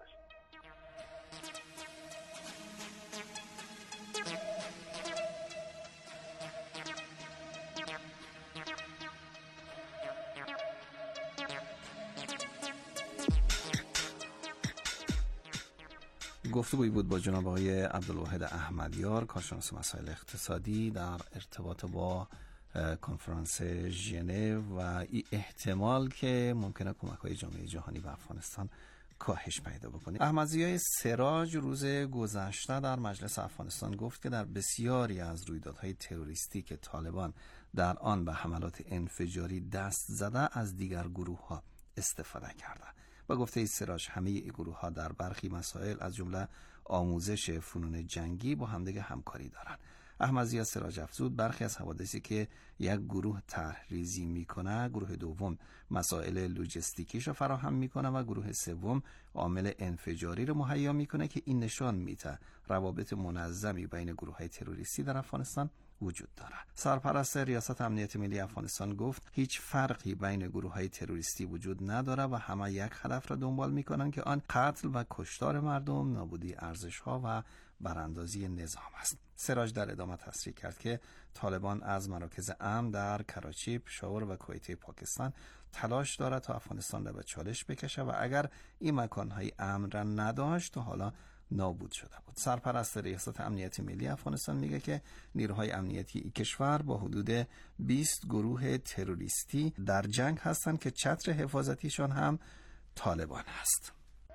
گفتگویی بود با جناب آقای عبدالواحد احمدیار، کارشناس مسائل اقتصادی، در ارتباط با کنفرانس ژنو و این احتمال که ممکنه کمک‌های جامعه جهانی به افغانستان کاهش پیدا بکنه. احمدزیای سراج روز گذشته در مجلس افغانستان گفت که در بسیاری از رویدادهای تروریستی که طالبان در آن به حملات انفجاری دست زده از دیگر گروه‌ها استفاده کرده. با گفته سراج همه این گروه‌ها در برخی مسائل از جمله آموزش فنون جنگی با همدیگه همکاری دارند. احمدزی سراج افزود برخی از حوادثی که یک گروه طرح‌ریزی میکنه، گروه دوم مسائل لوجستیکیش رو فراهم میکنه و گروه سوم عامل انفجاری رو مهیا میکنه که این نشان میده روابط منظمی بین گروه‌های تروریستی در افغانستان وجود داره. سرپرست ریاست امنیت ملی افغانستان گفت هیچ فرقی بین گروه‌های تروریستی وجود نداره و همه یک هدف را دنبال میکنن که آن قتل و کشتار مردم، نابودی ارزش‌ها و براندازی نظام است. سراج در ادامه تصریح کرد که طالبان از مراکز امن در کراچی، پشاور و کویته پاکستان تلاش دارد تا افغانستان را به چالش بکشه و اگر این مکانهای امن را نداشت تا حالا نابود شده بود. سرپرست ریاست امنیت ملی افغانستان میگه که نیروهای امنیتی این کشور با حدود 20 گروه تروریستی در جنگ هستند که چتر حفاظتیشان هم طالبان است.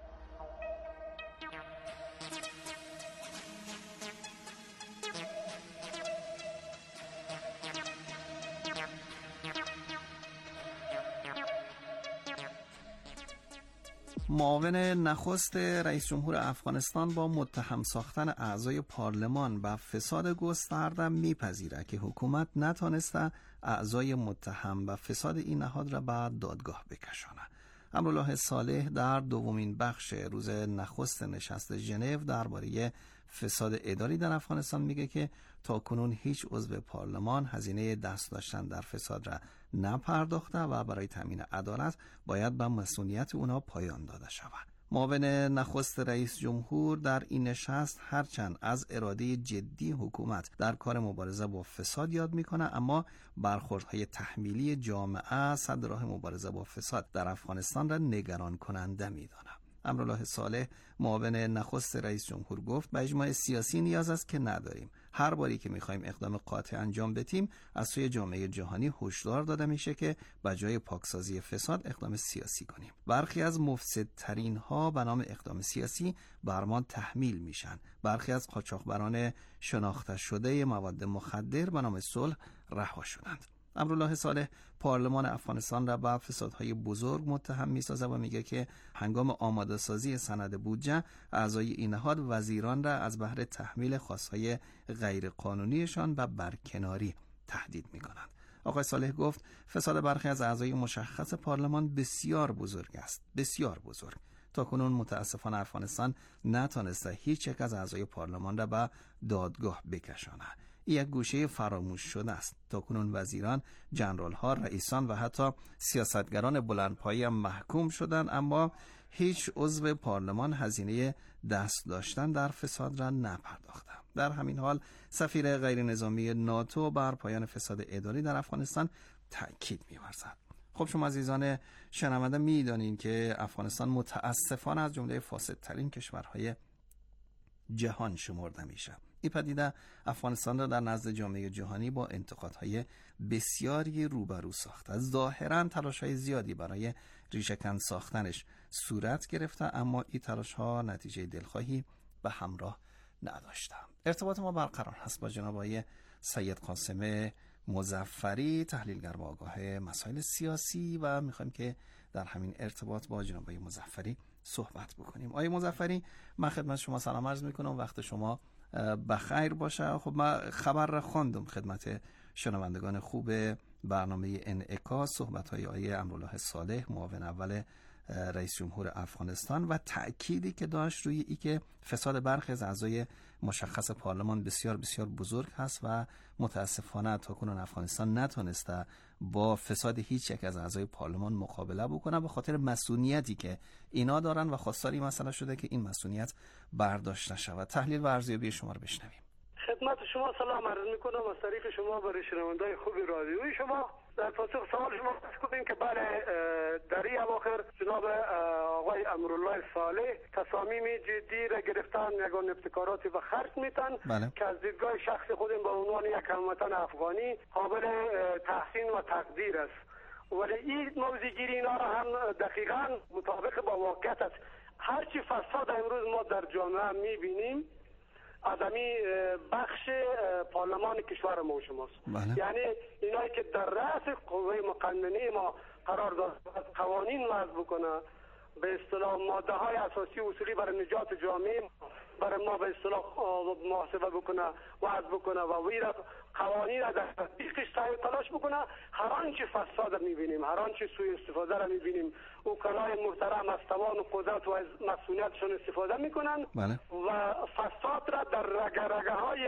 معاون نخست رئیس جمهور افغانستان با متهم ساختن اعضای پارلمان و فساد گسترده میپذیره که حکومت نتانسته اعضای متهم و فساد این نهاد را به دادگاه بکشانه. امرالله صالح در دومین بخش روز نخست نشست ژنو درباره فساد اداری در افغانستان میگه که تاکنون هیچ عضو پارلمان هزینه دست داشتن در فساد را نپرداخته و برای تامین عدالت باید به مسئولیت اونا پایان داده شود. معاون نخست رئیس جمهور در این نشست هرچند از اراده جدی حکومت در کار مبارزه با فساد یاد میکنه، اما برخوردهای تحمیلی جامعه صد راه مبارزه با فساد در افغانستان را نگران کننده میدانه. امرالله صالح معاون نخست رئیس جمهور گفت به اجماع سیاسی نیاز است که نداریم. هر باری که میخوایم اقدام قاطع انجام بدیم از سوی جامعه جهانی هشدار داده میشه که به جای پاکسازی فساد اقدام سیاسی کنیم. برخی از مفسدترین ها به نام اقدام سیاسی بر ما تحمیل میشن. برخی از قاچاقبران شناخته شده مواد مخدر به نام صلح رها شدند. امرالله صالح پارلمان افغانستان را به فسادهای بزرگ متهم می‌سازد و میگه که هنگام آماده سازی سند بودجه اعضای این نهاد وزیران را از بهر تحمیل خواستهای غیرقانونیشان به برکناری تهدید می‌کنند. آقای صالح گفت فساد برخی از اعضای مشخص پارلمان بسیار بزرگ است، بسیار بزرگ. تاکنون متاسفانه افغانستان نتانسته هیچ یک از اعضای پارلمان را به دادگاه بکشاند. یک گوشه فراموش شده است. تاکنون وزیران، جنرال‌ها، رئیسان و حتی سیاستگران بلندپایه محکوم شدند، اما هیچ عضو پارلمان هزینه دست داشتن در فساد را نپرداختند. در همین حال سفیر غیر نظامی ناتو بر پایان فساد اداری در افغانستان تأکید می‌ورزد. خب شما عزیزان شنونده می‌دانید که افغانستان متاسفانه از جمله فاسدترین کشورهای جهان شمرده میشه. این پدیده افغانستان را در نزد جامعه جهانی با انتقادهای بسیاری روبرو ساخته. ظاهراً تلاش‌های زیادی برای ریشه‌کن ساختنش صورت گرفته، اما این تلاش‌ها نتیجه دلخواهی به همراه نداشته. ارتباط ما برقرار هست با جناب آقای سید قاسم مظفری، تحلیلگر و آگاه مسائل سیاسی، و می‌خوایم که در همین ارتباط با جناب آقای مظفری صحبت بکنیم. آقای مظفری، من خدمت شما سلام عرض می‌کنم، وقت شما بخیر باشه. خب من خبر را خواندم خدمت شنوندگان خوب برنامه انعکاس، صحبت‌های آقای امرالله صالح، معاون اول رئیس جمهور افغانستان و تأکیدی که داشت روی ای که فساد برخی از اعضای مشخص پارلمان بسیار بسیار بزرگ هست و متاسفانه تاکنون افغانستان نتونسته با فساد هیچ یک از اعضای پارلمان مقابله بکنه به خاطر مسئولیتی که اینا دارن و خواستار این مسئله شده که این مسئولیت برداشته شود. تحلیل و ارزیابی شما رو بشنویم. خدمت شما سلام عرض میکنم از طریق شما برای شنوندای خوب رادیوی شما. در پاسخ سوال شما عرض کنیم که بله در این اواخر جناب آقای امرالله صالح تصامیم جدی را گرفتن، یگان ابتکاراتی و خرج میتن که از دیدگاه شخص خودم به عنوان یک هموطن افغانی قابل تحسین و تقدیر است. ولی این موضوع گیری اینا را هم دقیقاً مطابق با واقعیت است. هرچی فساد امروز ما در جامعه میبینیم آدمی بخش پارلمان کشور ما شماست. یعنی اینایی که در رأس قوه مقننه ما قرار دارد قوانین وضع بکنه، به اصطلاح ماده های اساسی اصولی برای نجات جامعه برای ما به اصطلاح محاسبه بکنه، وضع بکنه و ویرا قوانین را در تطبیقش سعی تلاش بکنه. هر آنچه فساد میبینیم، هر آنچه سوء استفاده را میبینیم، وکلای محترم از توان و قدرت و از مسئولیتشون استفاده میکنن و فساد را در رگه های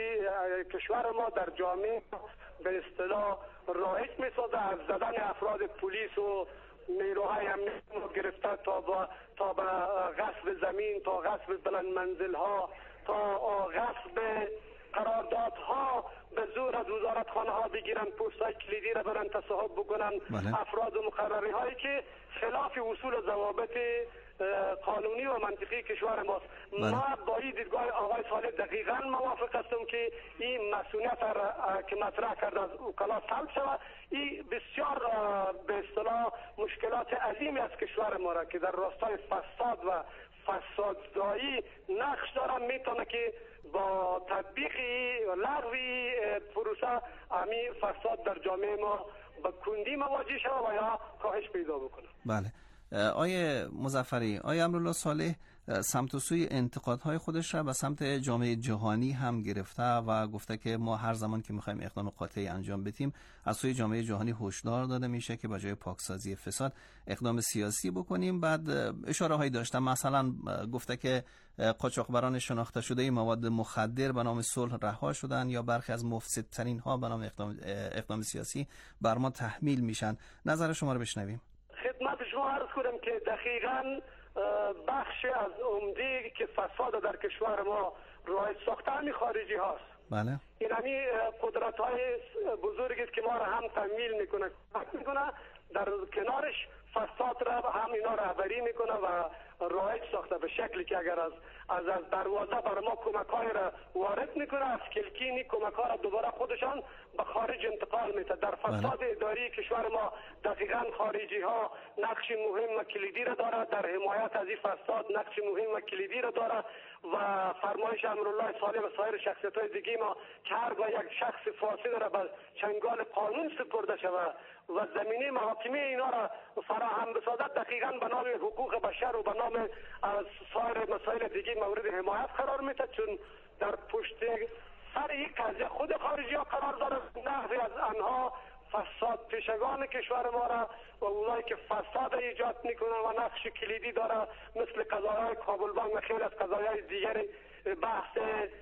کشور ما در جامعه به اصطلاح رایج میسازه. از زدن افراد پلیس و نیروهای امنیتی گرفته تا به غصب زمین، تا غصب بلند منزل ها، تا غصب قراردادها به زور از وزارت خانه ها بگیرن، پست های کلیدی را برن تصاحب بکنن. افراد و مقرری هایی که خلاف اصول و ضوابط قانونی و منطقی کشور ماست. ما با این دیدگاه آقای صالح دقیقاً موافق هستم که این مسئولیت که مطرح کرده از وکلا سلب شود. این بسیار به اصطلاح مشکلات عظیمی از کشور ما را که در راستای فساد و فسادزایی نقش دارن، میتونه که با تطبیقی و لغوی پروسه امی فساد در جامعه ما به کندی مواجه شود و یا کاهش پیدا بکنه. بله. آیه مظفری، آیه امرالله صالح سمت و سوی انتقادهای خودش را به سمت جامعه جهانی هم گرفته و گفته که ما هر زمان که میخوایم اقدام قاطعی انجام بدیم از سوی جامعه جهانی هشدار داده میشه که با جای پاکسازی فساد اقدام سیاسی بکنیم. بعد اشاره هایی داشته، مثلا گفته که قاچاقبران شناخته شده مواد مخدر به نام صلح رها شدن یا برخی از مفسدترین ها به نام اقدام سیاسی بر ما تحمیل میشن. نظر شما رو بشنویم. خدمت شما عرض کنم که دقیقاً بخش از عمده که فساد در کشور ما رایج ساخته همین خارجی هاست. بله. این همین قدرت های بزرگی است که ما را هم تمویل میکنه در کنارش فساد را هم اینا رهبری میکنه و رایج ساخته به شکلی که اگر از دروازه بر ما کمک‌های را وارد میکنه، از کلکینی کمک‌ها را دوباره خودشان به خارج انتقال میده. در فساد اداری کشور ما دقیقاً خارجی ها نقش مهم و کلیدی را دارد، در حمایت از این فساد نقش مهم و کلیدی را دارد و فرمایش امرالله صالح و سایر شخصیت‌های دیگه ما که هر با یک شخص فاسد را به چنگال قانون سپرده شود و زمینه محاکمه اینا را فراهم بسازد، دقیقاً به نام حقوق بشر و به نام سایر مسائل دیگه مورد حمایت قرار میده، چون در پشت سر یک قضیه خود خارجی ها قرار داره. نحوی از آنها فساد پیشگان کشور ما را و اونایی که فساد ایجاد میکنن و نقش کلیدی داره مثل قضایای کابل بانک و خیلی از قضایای دیگر بحث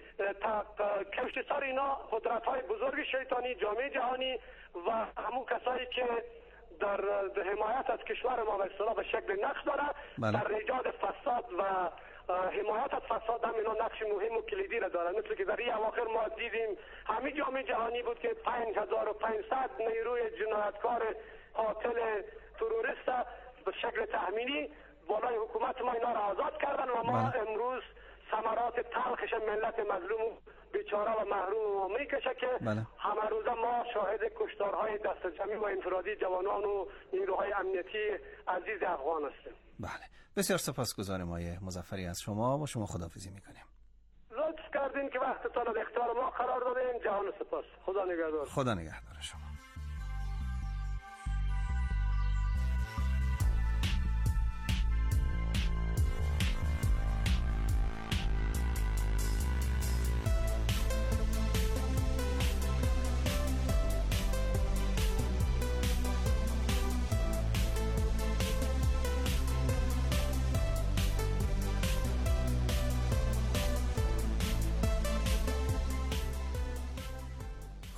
کشت سر اینا قدرت های بزرگ شیطانی جامعه جهانی و همون کسایی که در حمایت از کشور ما به اصطلاح به شکل نقش داره در ایجاد فساد و حمایت از فساد هم اینا نقش مهم و کلیدی را دارن. مثل که در این اواخر ما دیدیم همه جامعه جهانی بود که 5500 نیروی جنایتکار قاتل تروریست به شکل تحمیلی بالای حکومت ما اینا را آزاد کردن و ما امروز ثمرات تلخش ملت مظلوم بیچاره و محروم میکشه که همه روزه ما شاهد کشتارهای دست جمعی و انفرادی جوانان و نیروهای امنیتی عزیز افغان هستیم. بله، بسیار سپاسگزارم آقای مظفری از شما. با شما خداحافظی میکنیم. لطف کردین که وقتتان در اختیار ما قرار دادین. جهان سپاس. خدا نگهدار. خدا نگهدار شما.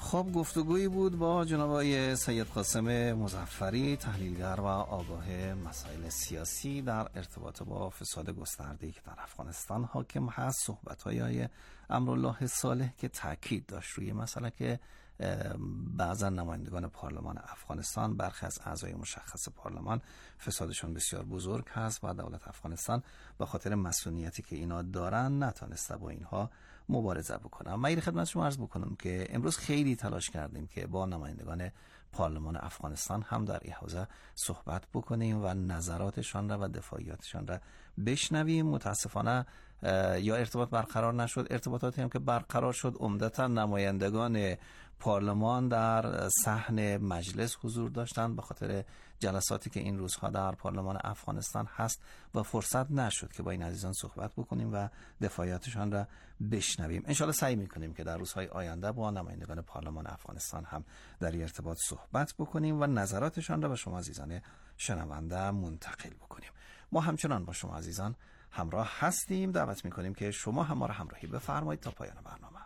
خب گفتگویی بود با جناب آقای سید قاسم مظفری، تحلیلگر و آگاه مسائل سیاسی در ارتباط با فساد گسترده‌ای که در افغانستان حاکم هست. صحبت‌های آقای امرالله صالح که تاکید داشت روی مسئله که بعضا نمایندگان پارلمان افغانستان، برخی از اعضای مشخص پارلمان فسادشون بسیار بزرگ هست و دولت افغانستان به خاطر مسئولیتی که اینا دارن نتونسته با اینها مبارزه بکنم. من این خدمت شما عرض بکنم که امروز خیلی تلاش کردیم که با نمایندگان پارلمان افغانستان هم در این حوزه صحبت بکنیم و نظراتشان را و دفاعیاتشان را بشنویم. متاسفانه یا ارتباط برقرار نشد. ارتباطاتی هم که برقرار شد عمدتا نمایندگان پارلمان در صحن مجلس حضور داشتند به خاطر جلساتی که این روزها در پارلمان افغانستان هست و فرصت نشد که با این عزیزان صحبت بکنیم و دفاعیاتشان را بشنویم. انشالله سعی میکنیم که در روزهای آینده با نمایندگان پارلمان افغانستان هم در ارتباط صحبت بکنیم و نظراتشان را به شما عزیزان شنونده منتقل بکنیم. ما همچنان با شما عزیزان همراه هستیم. دعوت میکنیم که شما هم ما را همراهی بفرمایید تا پایان برنامه.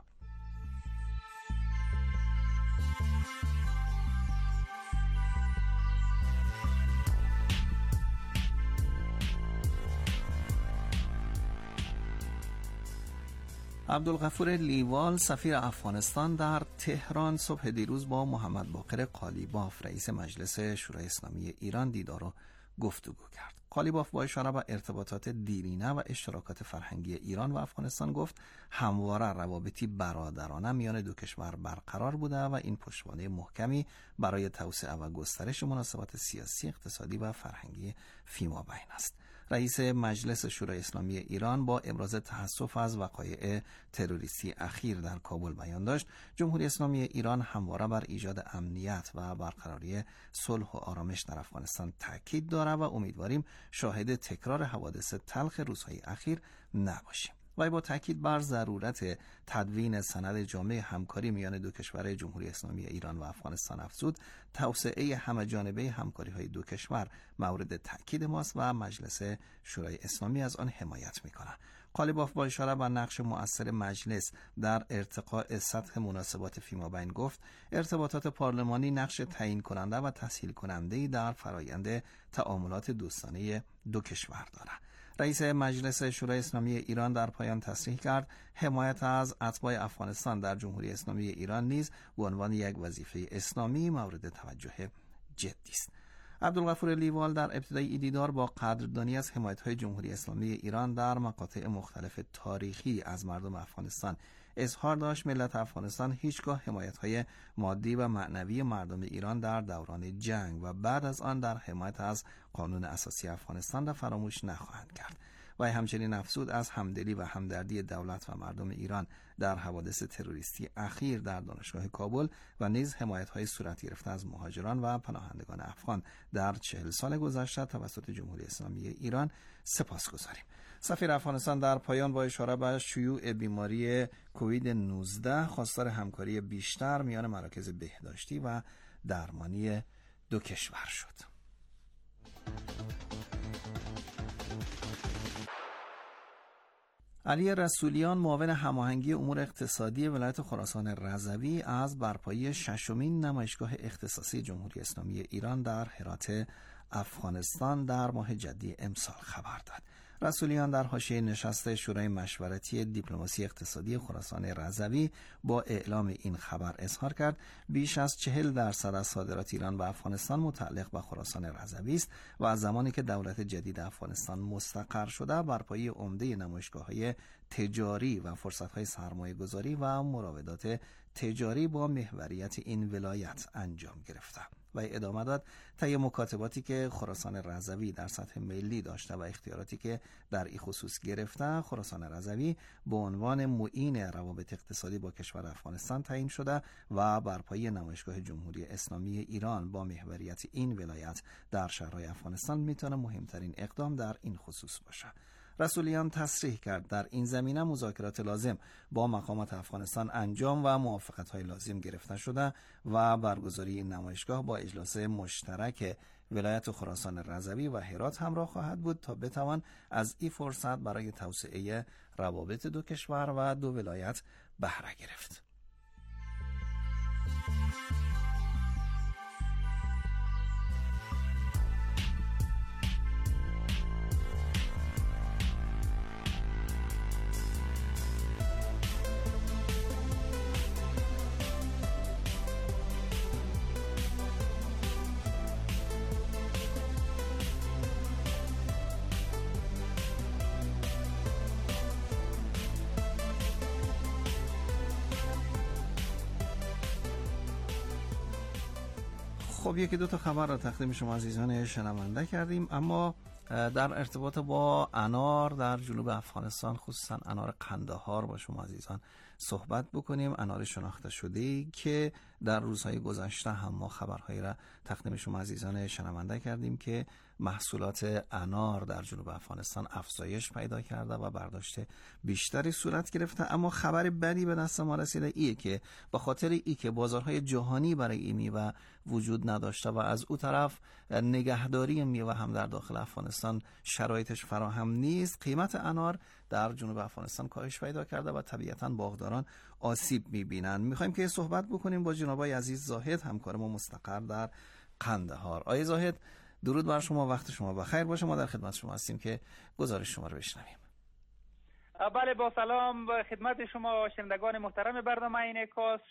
عبدالغفور لیوال سفیر افغانستان در تهران صبح دیروز با محمد باقر قالیباف رئیس مجلس شورای اسلامی ایران دیدار و گفتگو کرد. قالیباف با اشاره به ارتباطات دیرینه و اشتراکات فرهنگی ایران و افغانستان گفت همواره روابطی برادرانه میان دو کشور برقرار بوده و این پشتوانه محکمی برای توسعه و گسترش مناسبات سیاسی، اقتصادی و فرهنگی فیمابین است. رئیس مجلس شورای اسلامی ایران با ابراز تأسف از وقایع تروریستی اخیر در کابل بیان داشت جمهوری اسلامی ایران همواره بر ایجاد امنیت و برقراری صلح و آرامش در افغانستان تاکید دارد و امیدواریم شاهد تکرار حوادث تلخ روزهای اخیر نباشیم. و با تاکید بر ضرورت تدوین سند جامع همکاری میان دو کشور جمهوری اسلامی ایران و افغانستان افزود، توسعه همه‌جانبه همکاری‌های دو کشور مورد تاکید ماست و مجلس شورای اسلامی از آن حمایت می‌کند. قالیباف با اشاره به نقش مؤثر مجلس در ارتقاء سطح مناسبات فیمابین گفت ارتباطات پارلمانی نقش تعیین کننده و تسهیل کننده‌ای در فرایند تعاملات دوستانه دو کشور دارد. رئیس مجلس شورای اسلامی ایران در پایان تصریح کرد حمایت از اتباع افغانستان در جمهوری اسلامی ایران نیز به عنوان یک وظیفه اسلامی مورد توجه جدی است. عبدالغفور لیوال در ابتدای این دیدار با قدردانی از حمایت‌های جمهوری اسلامی ایران در مقاطع مختلف تاریخی از مردم افغانستان اظهار داشت ملت افغانستان هیچگاه حمایت‌های مادی و معنوی مردم ایران در دوران جنگ و بعد از آن در حمایت از قانون اساسی افغانستان را فراموش نخواهند کرد. و همچنین افزود از همدلی و همدردی دولت و مردم ایران در حوادث تروریستی اخیر در دانشگاه کابل و نیز حمایت‌های صورت گرفته از مهاجران و پناهندگان افغان در 40 سال گذشته توسط جمهوری اسلامی ایران سپاسگزاریم. سفیر افغانستان در پایان با اشاره به شیوع بیماری کووید 19 خواستار همکاری بیشتر میان مراکز بهداشتی و درمانی دو کشور شد. علی رسولیان معاون هماهنگی امور اقتصادی ولایت خراسان رضوی از برپایی 6مین نمایشگاه اختصاصی جمهوری اسلامی ایران در هرات افغانستان در ماه جدی امسال خبر داد. رسولیان در حاشیه نشست شورای مشورتی دیپلماسی اقتصادی خراسان رضوی با اعلام این خبر اظهار کرد بیش از 40% از صادرات ایران به افغانستان متعلق به خراسان رضوی است و از زمانی که دولت جدید افغانستان مستقر شده برپایی عمده نمایشگاه‌های تجاری و فرصت‌های سرمایه‌گذاری و مراودات تجاری با محوریت این ولایت انجام گرفته. و ادامه داد طی مکاتباتی که خراسان رضوی در سطح ملی داشته و اختیاراتی که در این خصوص گرفته، خراسان رضوی به عنوان معین روابط اقتصادی با کشور افغانستان تعیین شده و برپایی نمایشگاه جمهوری اسلامی ایران با محوریت این ولایت در شهرهای افغانستان میتونه مهمترین اقدام در این خصوص باشه. رسولیان تصریح کرد در این زمینه مذاکرات لازم با مقامات افغانستان انجام و موافقت‌های لازم گرفته شده و برگزاری این نمایشگاه با اجلاس مشترک ولایت خراسان رضوی و هرات همراه خواهد بود تا بتوان از این فرصت برای توسعه روابط دو کشور و دو ولایت بهره گرفت. خب یکی دو تا خبر را تقدیم شما عزیزان شنونده کردیم، اما در ارتباط با انار در جنوب افغانستان، خصوصا انار قندهار، با شما عزیزان صحبت بکنیم. انار شناخته شده که در روزهای گذشته هم ما خبرهایی را تقدیم شما عزیزان شنونده کردیم که محصولات انار در جنوب افغانستان افزایش پیدا کرده و برداشت بیشتری صورت گرفته. اما خبر بدی به دست ما رسیده ایه که به خاطر ای که بازارهای جهانی برای این میوه وجود نداشته و از او طرف نگهداری میوه هم در داخل افغانستان شرایطش فراهم نیست، قیمت انار در جنوب افغانستان کاهش پیدا کرده و طبیعتاً باغداران آسیب میبینن. میخوایم که صحبت بکنیم با جنابای عزیز زاهد، همکار ما مستقر در قندهار. آقای زاهد، درود بر شما، وقت شما بخیر باشه. ما در خدمت شما هستیم که گزارش شما رو بشنویم. بله، با سلام خدمت شما شنوندگان محترم برنامه انعکاس.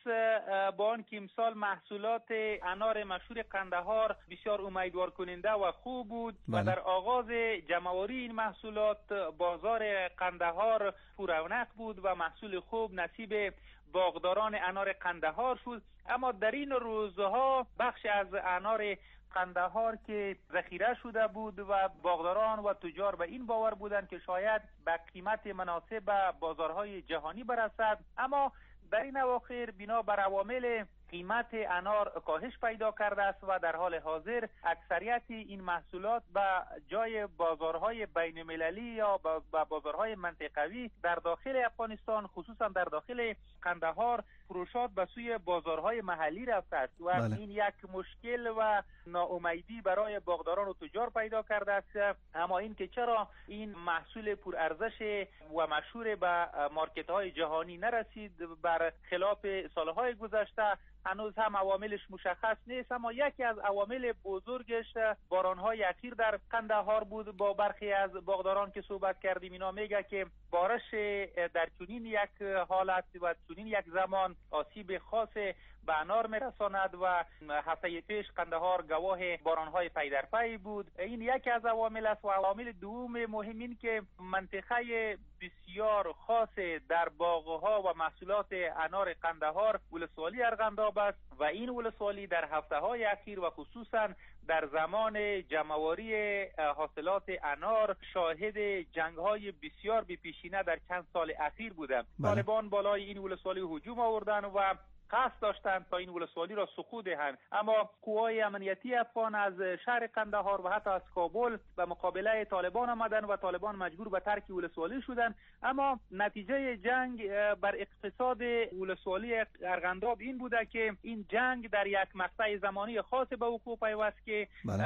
با آن که امسال محصولات انار مشهور قندهار بسیار امیدوار کننده و خوب بود و در آغاز جمع‌آوری این محصولات بازار قندهار پررونق بود و محصول خوب نصیب باغداران انار قندهار شد، اما در این روزها بخش از انار قندهار که ذخیره شده بود و باغداران و تجار به این باور بودند که شاید به قیمت مناسب به بازارهای جهانی برسد، اما در این اواخر بنا بر عوامل قیمت انار کاهش پیدا کرده است و در حال حاضر اکثریت این محصولات به جای بازارهای بین المللی یا به بازارهای منطقوی در داخل افغانستان، خصوصا در داخل قندهار، فروشات به سوی بازارهای محلی رفته است و این یک مشکل و ناامیدی برای باغداران و تجار پیدا کرده است. اما این که چرا این محصول پرارزش و مشهور به مارکت‌های جهانی نرسید بر خلاف سالهای گذشته، هنوز هم عواملش مشخص نیست، اما یکی از عوامل بزرگش باران‌های اخیر در قندهار بود. با برخی از باغداران که صحبت کردیم اینا میگه که بارش در چنین یک حالت و چنین یک زمان آسیب خاص به انار میرساند و هفته پیش قندهار گواه باران‌های پی در پی بود. این یکی از عوامل است و عوامل دوم مهم این که منطقه بسیار خاص در باغ‌ها و محصولات انار قندهار ولسوالی ارغنداب است و این ولسوالی در هفته‌های اخیر و خصوصا در زمان جمع‌آوری حاصلات انار شاهد جنگ‌های بسیار بی‌پیشینه در چند سال اخیر بوده. طالبان بالای این ولسوالی هجوم آوردند و قصد داشتند تا این ولسوالی را سقوط دهند، اما قوای امنیتی افغان از شهر قندهار و حتی از کابل به مقابله طالبان آمدند و طالبان مجبور به ترک ولسوالی شدند. اما نتیجه جنگ بر اقتصاد ولسوالی ارغنداب این بوده که این جنگ در یک مقطع زمانی خاص به وقوع پیوست که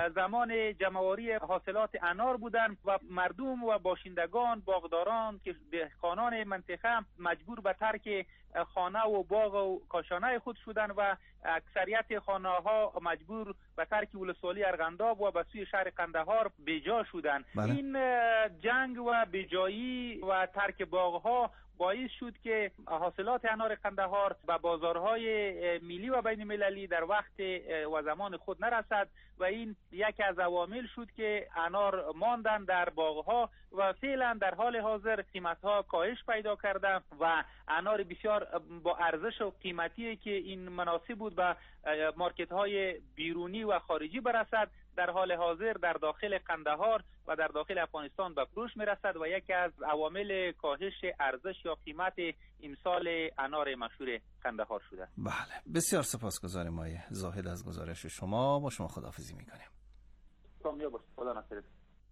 زمان جمع‌آوری حاصلات انار بودند و مردم و باشندگان باغداران که دهقانان منطقه مجبور به ترک خانه و باغ و کاشانه خود شدند و اکثریت خانه ها مجبور به ترک ولسوالی ارغنداب و به سوی شهر قندهار بیجا شدند. این جنگ و بیجایی و ترک باغ ها باعث شد که حاصلات انار قندهار به بازارهای ملی و بین المللی در وقت و زمان خود نرسد و این یکی از عوامل شد که انار ماندن در باغها و فعلا در حال حاضر قیمتها کاهش پیدا کرده و انار بسیار با ارزش و قیمتی که این مناسب بود به مارکت های بیرونی و خارجی برسد در حال حاضر در داخل قندهار و در داخل افغانستان به فروش میرسد و یکی از عوامل کاهش ارزش یا قیمت امسال انار مشهور قندهار شده. بله، بسیار سپاسگزاریم آقای زاهد از گزارش شما. با شما خداحافظی میکنیم. کامیاب باشید. خدا نصرت.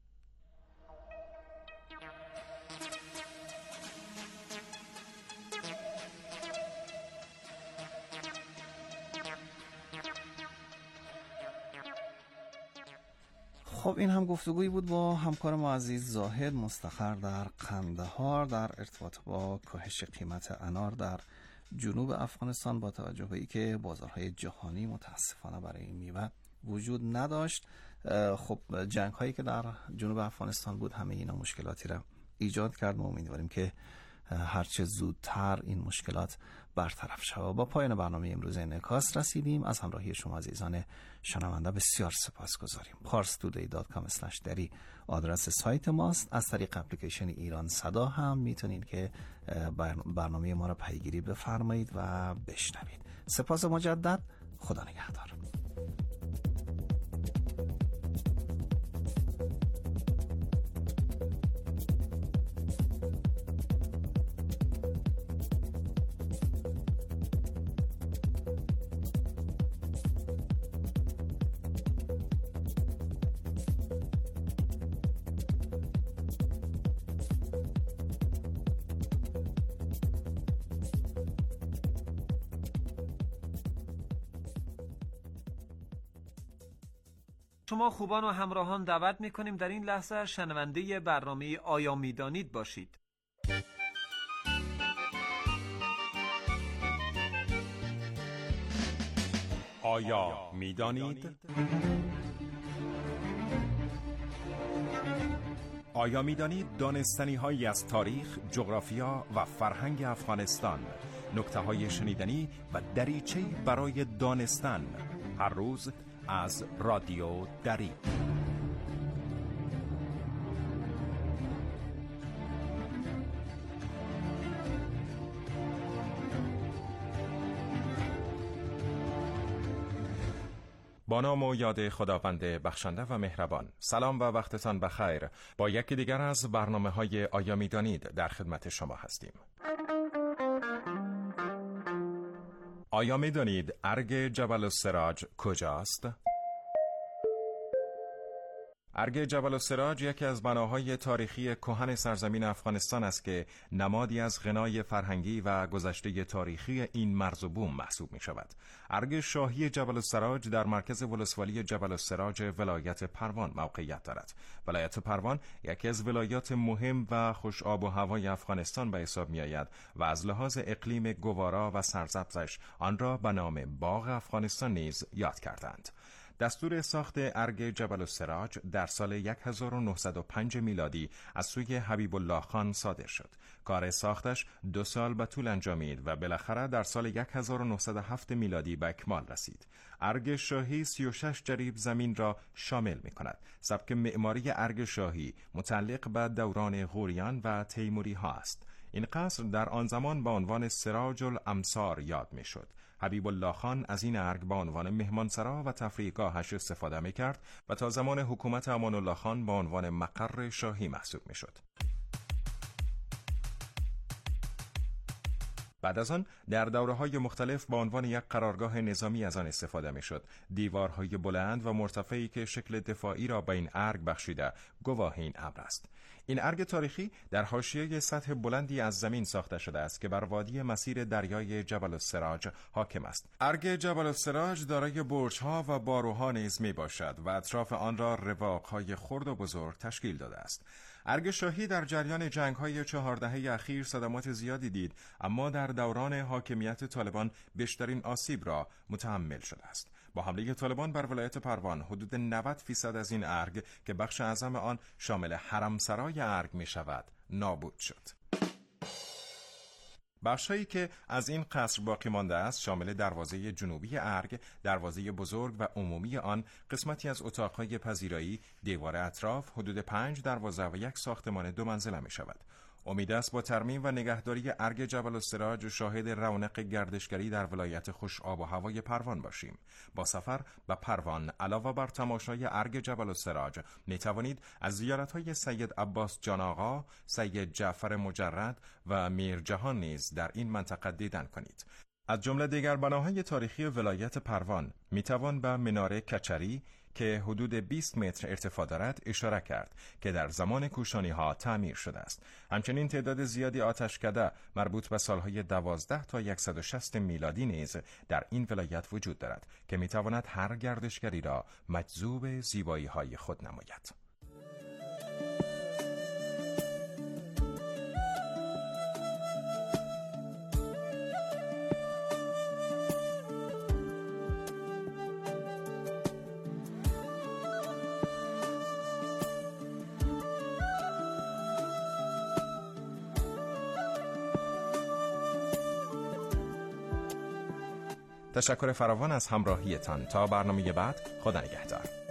خب این هم گفتگویی بود با همکار ما عزیز زاهد مستقر در قندهار در ارتباط با کاهش قیمت انار در جنوب افغانستان با توجه به اینکه بازارهای جهانی متاسفانه برای این میوه وجود نداشت. خب جنگ هایی که در جنوب افغانستان بود همه اینا مشکلاتی را ایجاد کرد. ما امیدواریم که هرچه زودتر این مشکلات برطرف شود. با پایان برنامه امروز انعکاس رسیدیم. از همراهی شما عزیزان شنونده بسیار سپاسگزاریم. parstoday.com/dari آدرس سایت ماست. از طریق اپلیکیشن ایران صدا هم میتونید که برنامه ما را پیگیری بفرمایید و بشنوید. سپاس مجدد. خدا نگهدار. شما خوبان و همراهان دعوت میکنیم در این لحظه شنونده برنامه آیا میدانید باشید. آیا میدانید؟ آیا میدانید دانستنی هایی از تاریخ، جغرافیا و فرهنگ افغانستان، نکته های شنیدنی و دریچه‌ای برای دانستن، هر روز از رادیو دری. با نام و یاد خداوند بخشنده و مهربان. سلام و وقتتان بخیر. با یکی دیگر از برنامه‌های آیا میدانید در خدمت شما هستیم. آیا میدانید ارگ جبل السراج کجاست؟ ارگ جبل السراج یکی از بناهای تاریخی کهن سرزمین افغانستان است که نمادی از غنای فرهنگی و گذشته تاریخی این مرز و بوم محسوب می شود. ارگ شاهی جبل السراج در مرکز ولسوالی جبل السراج ولایت پروان موقعیت دارد. ولایت پروان یکی از ولایات مهم و خوش آب و هوای افغانستان به حساب می آید و از لحاظ اقلیم گوارا و سرسبزش آن را به نام باغ افغانستان نیز یاد کردند. دستور ساخت ارگ جبل السراج در سال 1905 میلادی از سوی حبیب الله خان صادر شد. کار ساختش 2 سال به طول انجامید و بالاخره در سال 1907 میلادی به اکمال رسید. ارگ شاهی 36 جریب زمین را شامل می کند. سبک معماری ارگ شاهی متعلق به دوران غوریان و تیموری ها است. این قصر در آن زمان به عنوان سراج الامصار یاد می شد. حبیب الله خان از این ارگ به عنوان مهمانسرا و تفریحگاهش استفاده می کرد و تا زمان حکومت امان الله خان به عنوان مقر شاهی محسوب می شد. بعد از آن در دوره‌های مختلف به عنوان یک قرارگاه نظامی از آن استفاده می‌شد. دیوارهای بلند و مرتفعی که شکل دفاعی را به این ارگ بخشیده گواه این امر است. این ارگ تاریخی در حاشیه سطح بلندی از زمین ساخته شده است که بر وادی مسیر دریای جبل السراج حاکم است. ارگ جبل السراج دارای برج‌ها و باروها نیز میباشد و اطراف آن را رواق‌های خرد و بزرگ تشکیل داده است. ارگ شاهی در جریان جنگ‌های 4 دهه اخیر صدمات زیادی دید، اما در دوران حاکمیت طالبان بیشترین آسیب را متحمل شده است. با حمله طالبان بر ولایت پروان حدود 90% از این ارگ که بخش اعظم آن شامل حرمسرای ارگ می شود نابود شد. بخشایی که از این قصر باقی مانده است شامل دروازه جنوبی ارگ، دروازه بزرگ و عمومی آن، قسمتی از اتاقهای پذیرایی، دیوار اطراف، حدود 5 دروازه و یک ساختمان 2 منزله می شود. امید است با ترمیم و نگهداری ارگ جبل السراج شاهد رونق گردشگری در ولایت خوش آب و هوای پروان باشیم. با سفر به پروان علاوه بر تماشای ارگ جبل السراج می توانید از زیارت‌های سید عباس جان آقا، سید جعفر مجرد و میر جهان نیز در این منطقه دیدن کنید. از جمله دیگر بناهای تاریخی ولایت پروان می توان به مناره کچری که حدود 20 متر ارتفاع دارد اشاره کرد که در زمان کوشانی ها تعمیر شده است. همچنین تعداد زیادی آتشکده مربوط به سالهای 12 تا 160 میلادی نیز در این ولایت وجود دارد که می تواند هر گردشگری را مجذوب زیبایی های خود نماید. تشکر فراوان از همراهیتان. تا برنامه بعد، خدا نگهدار.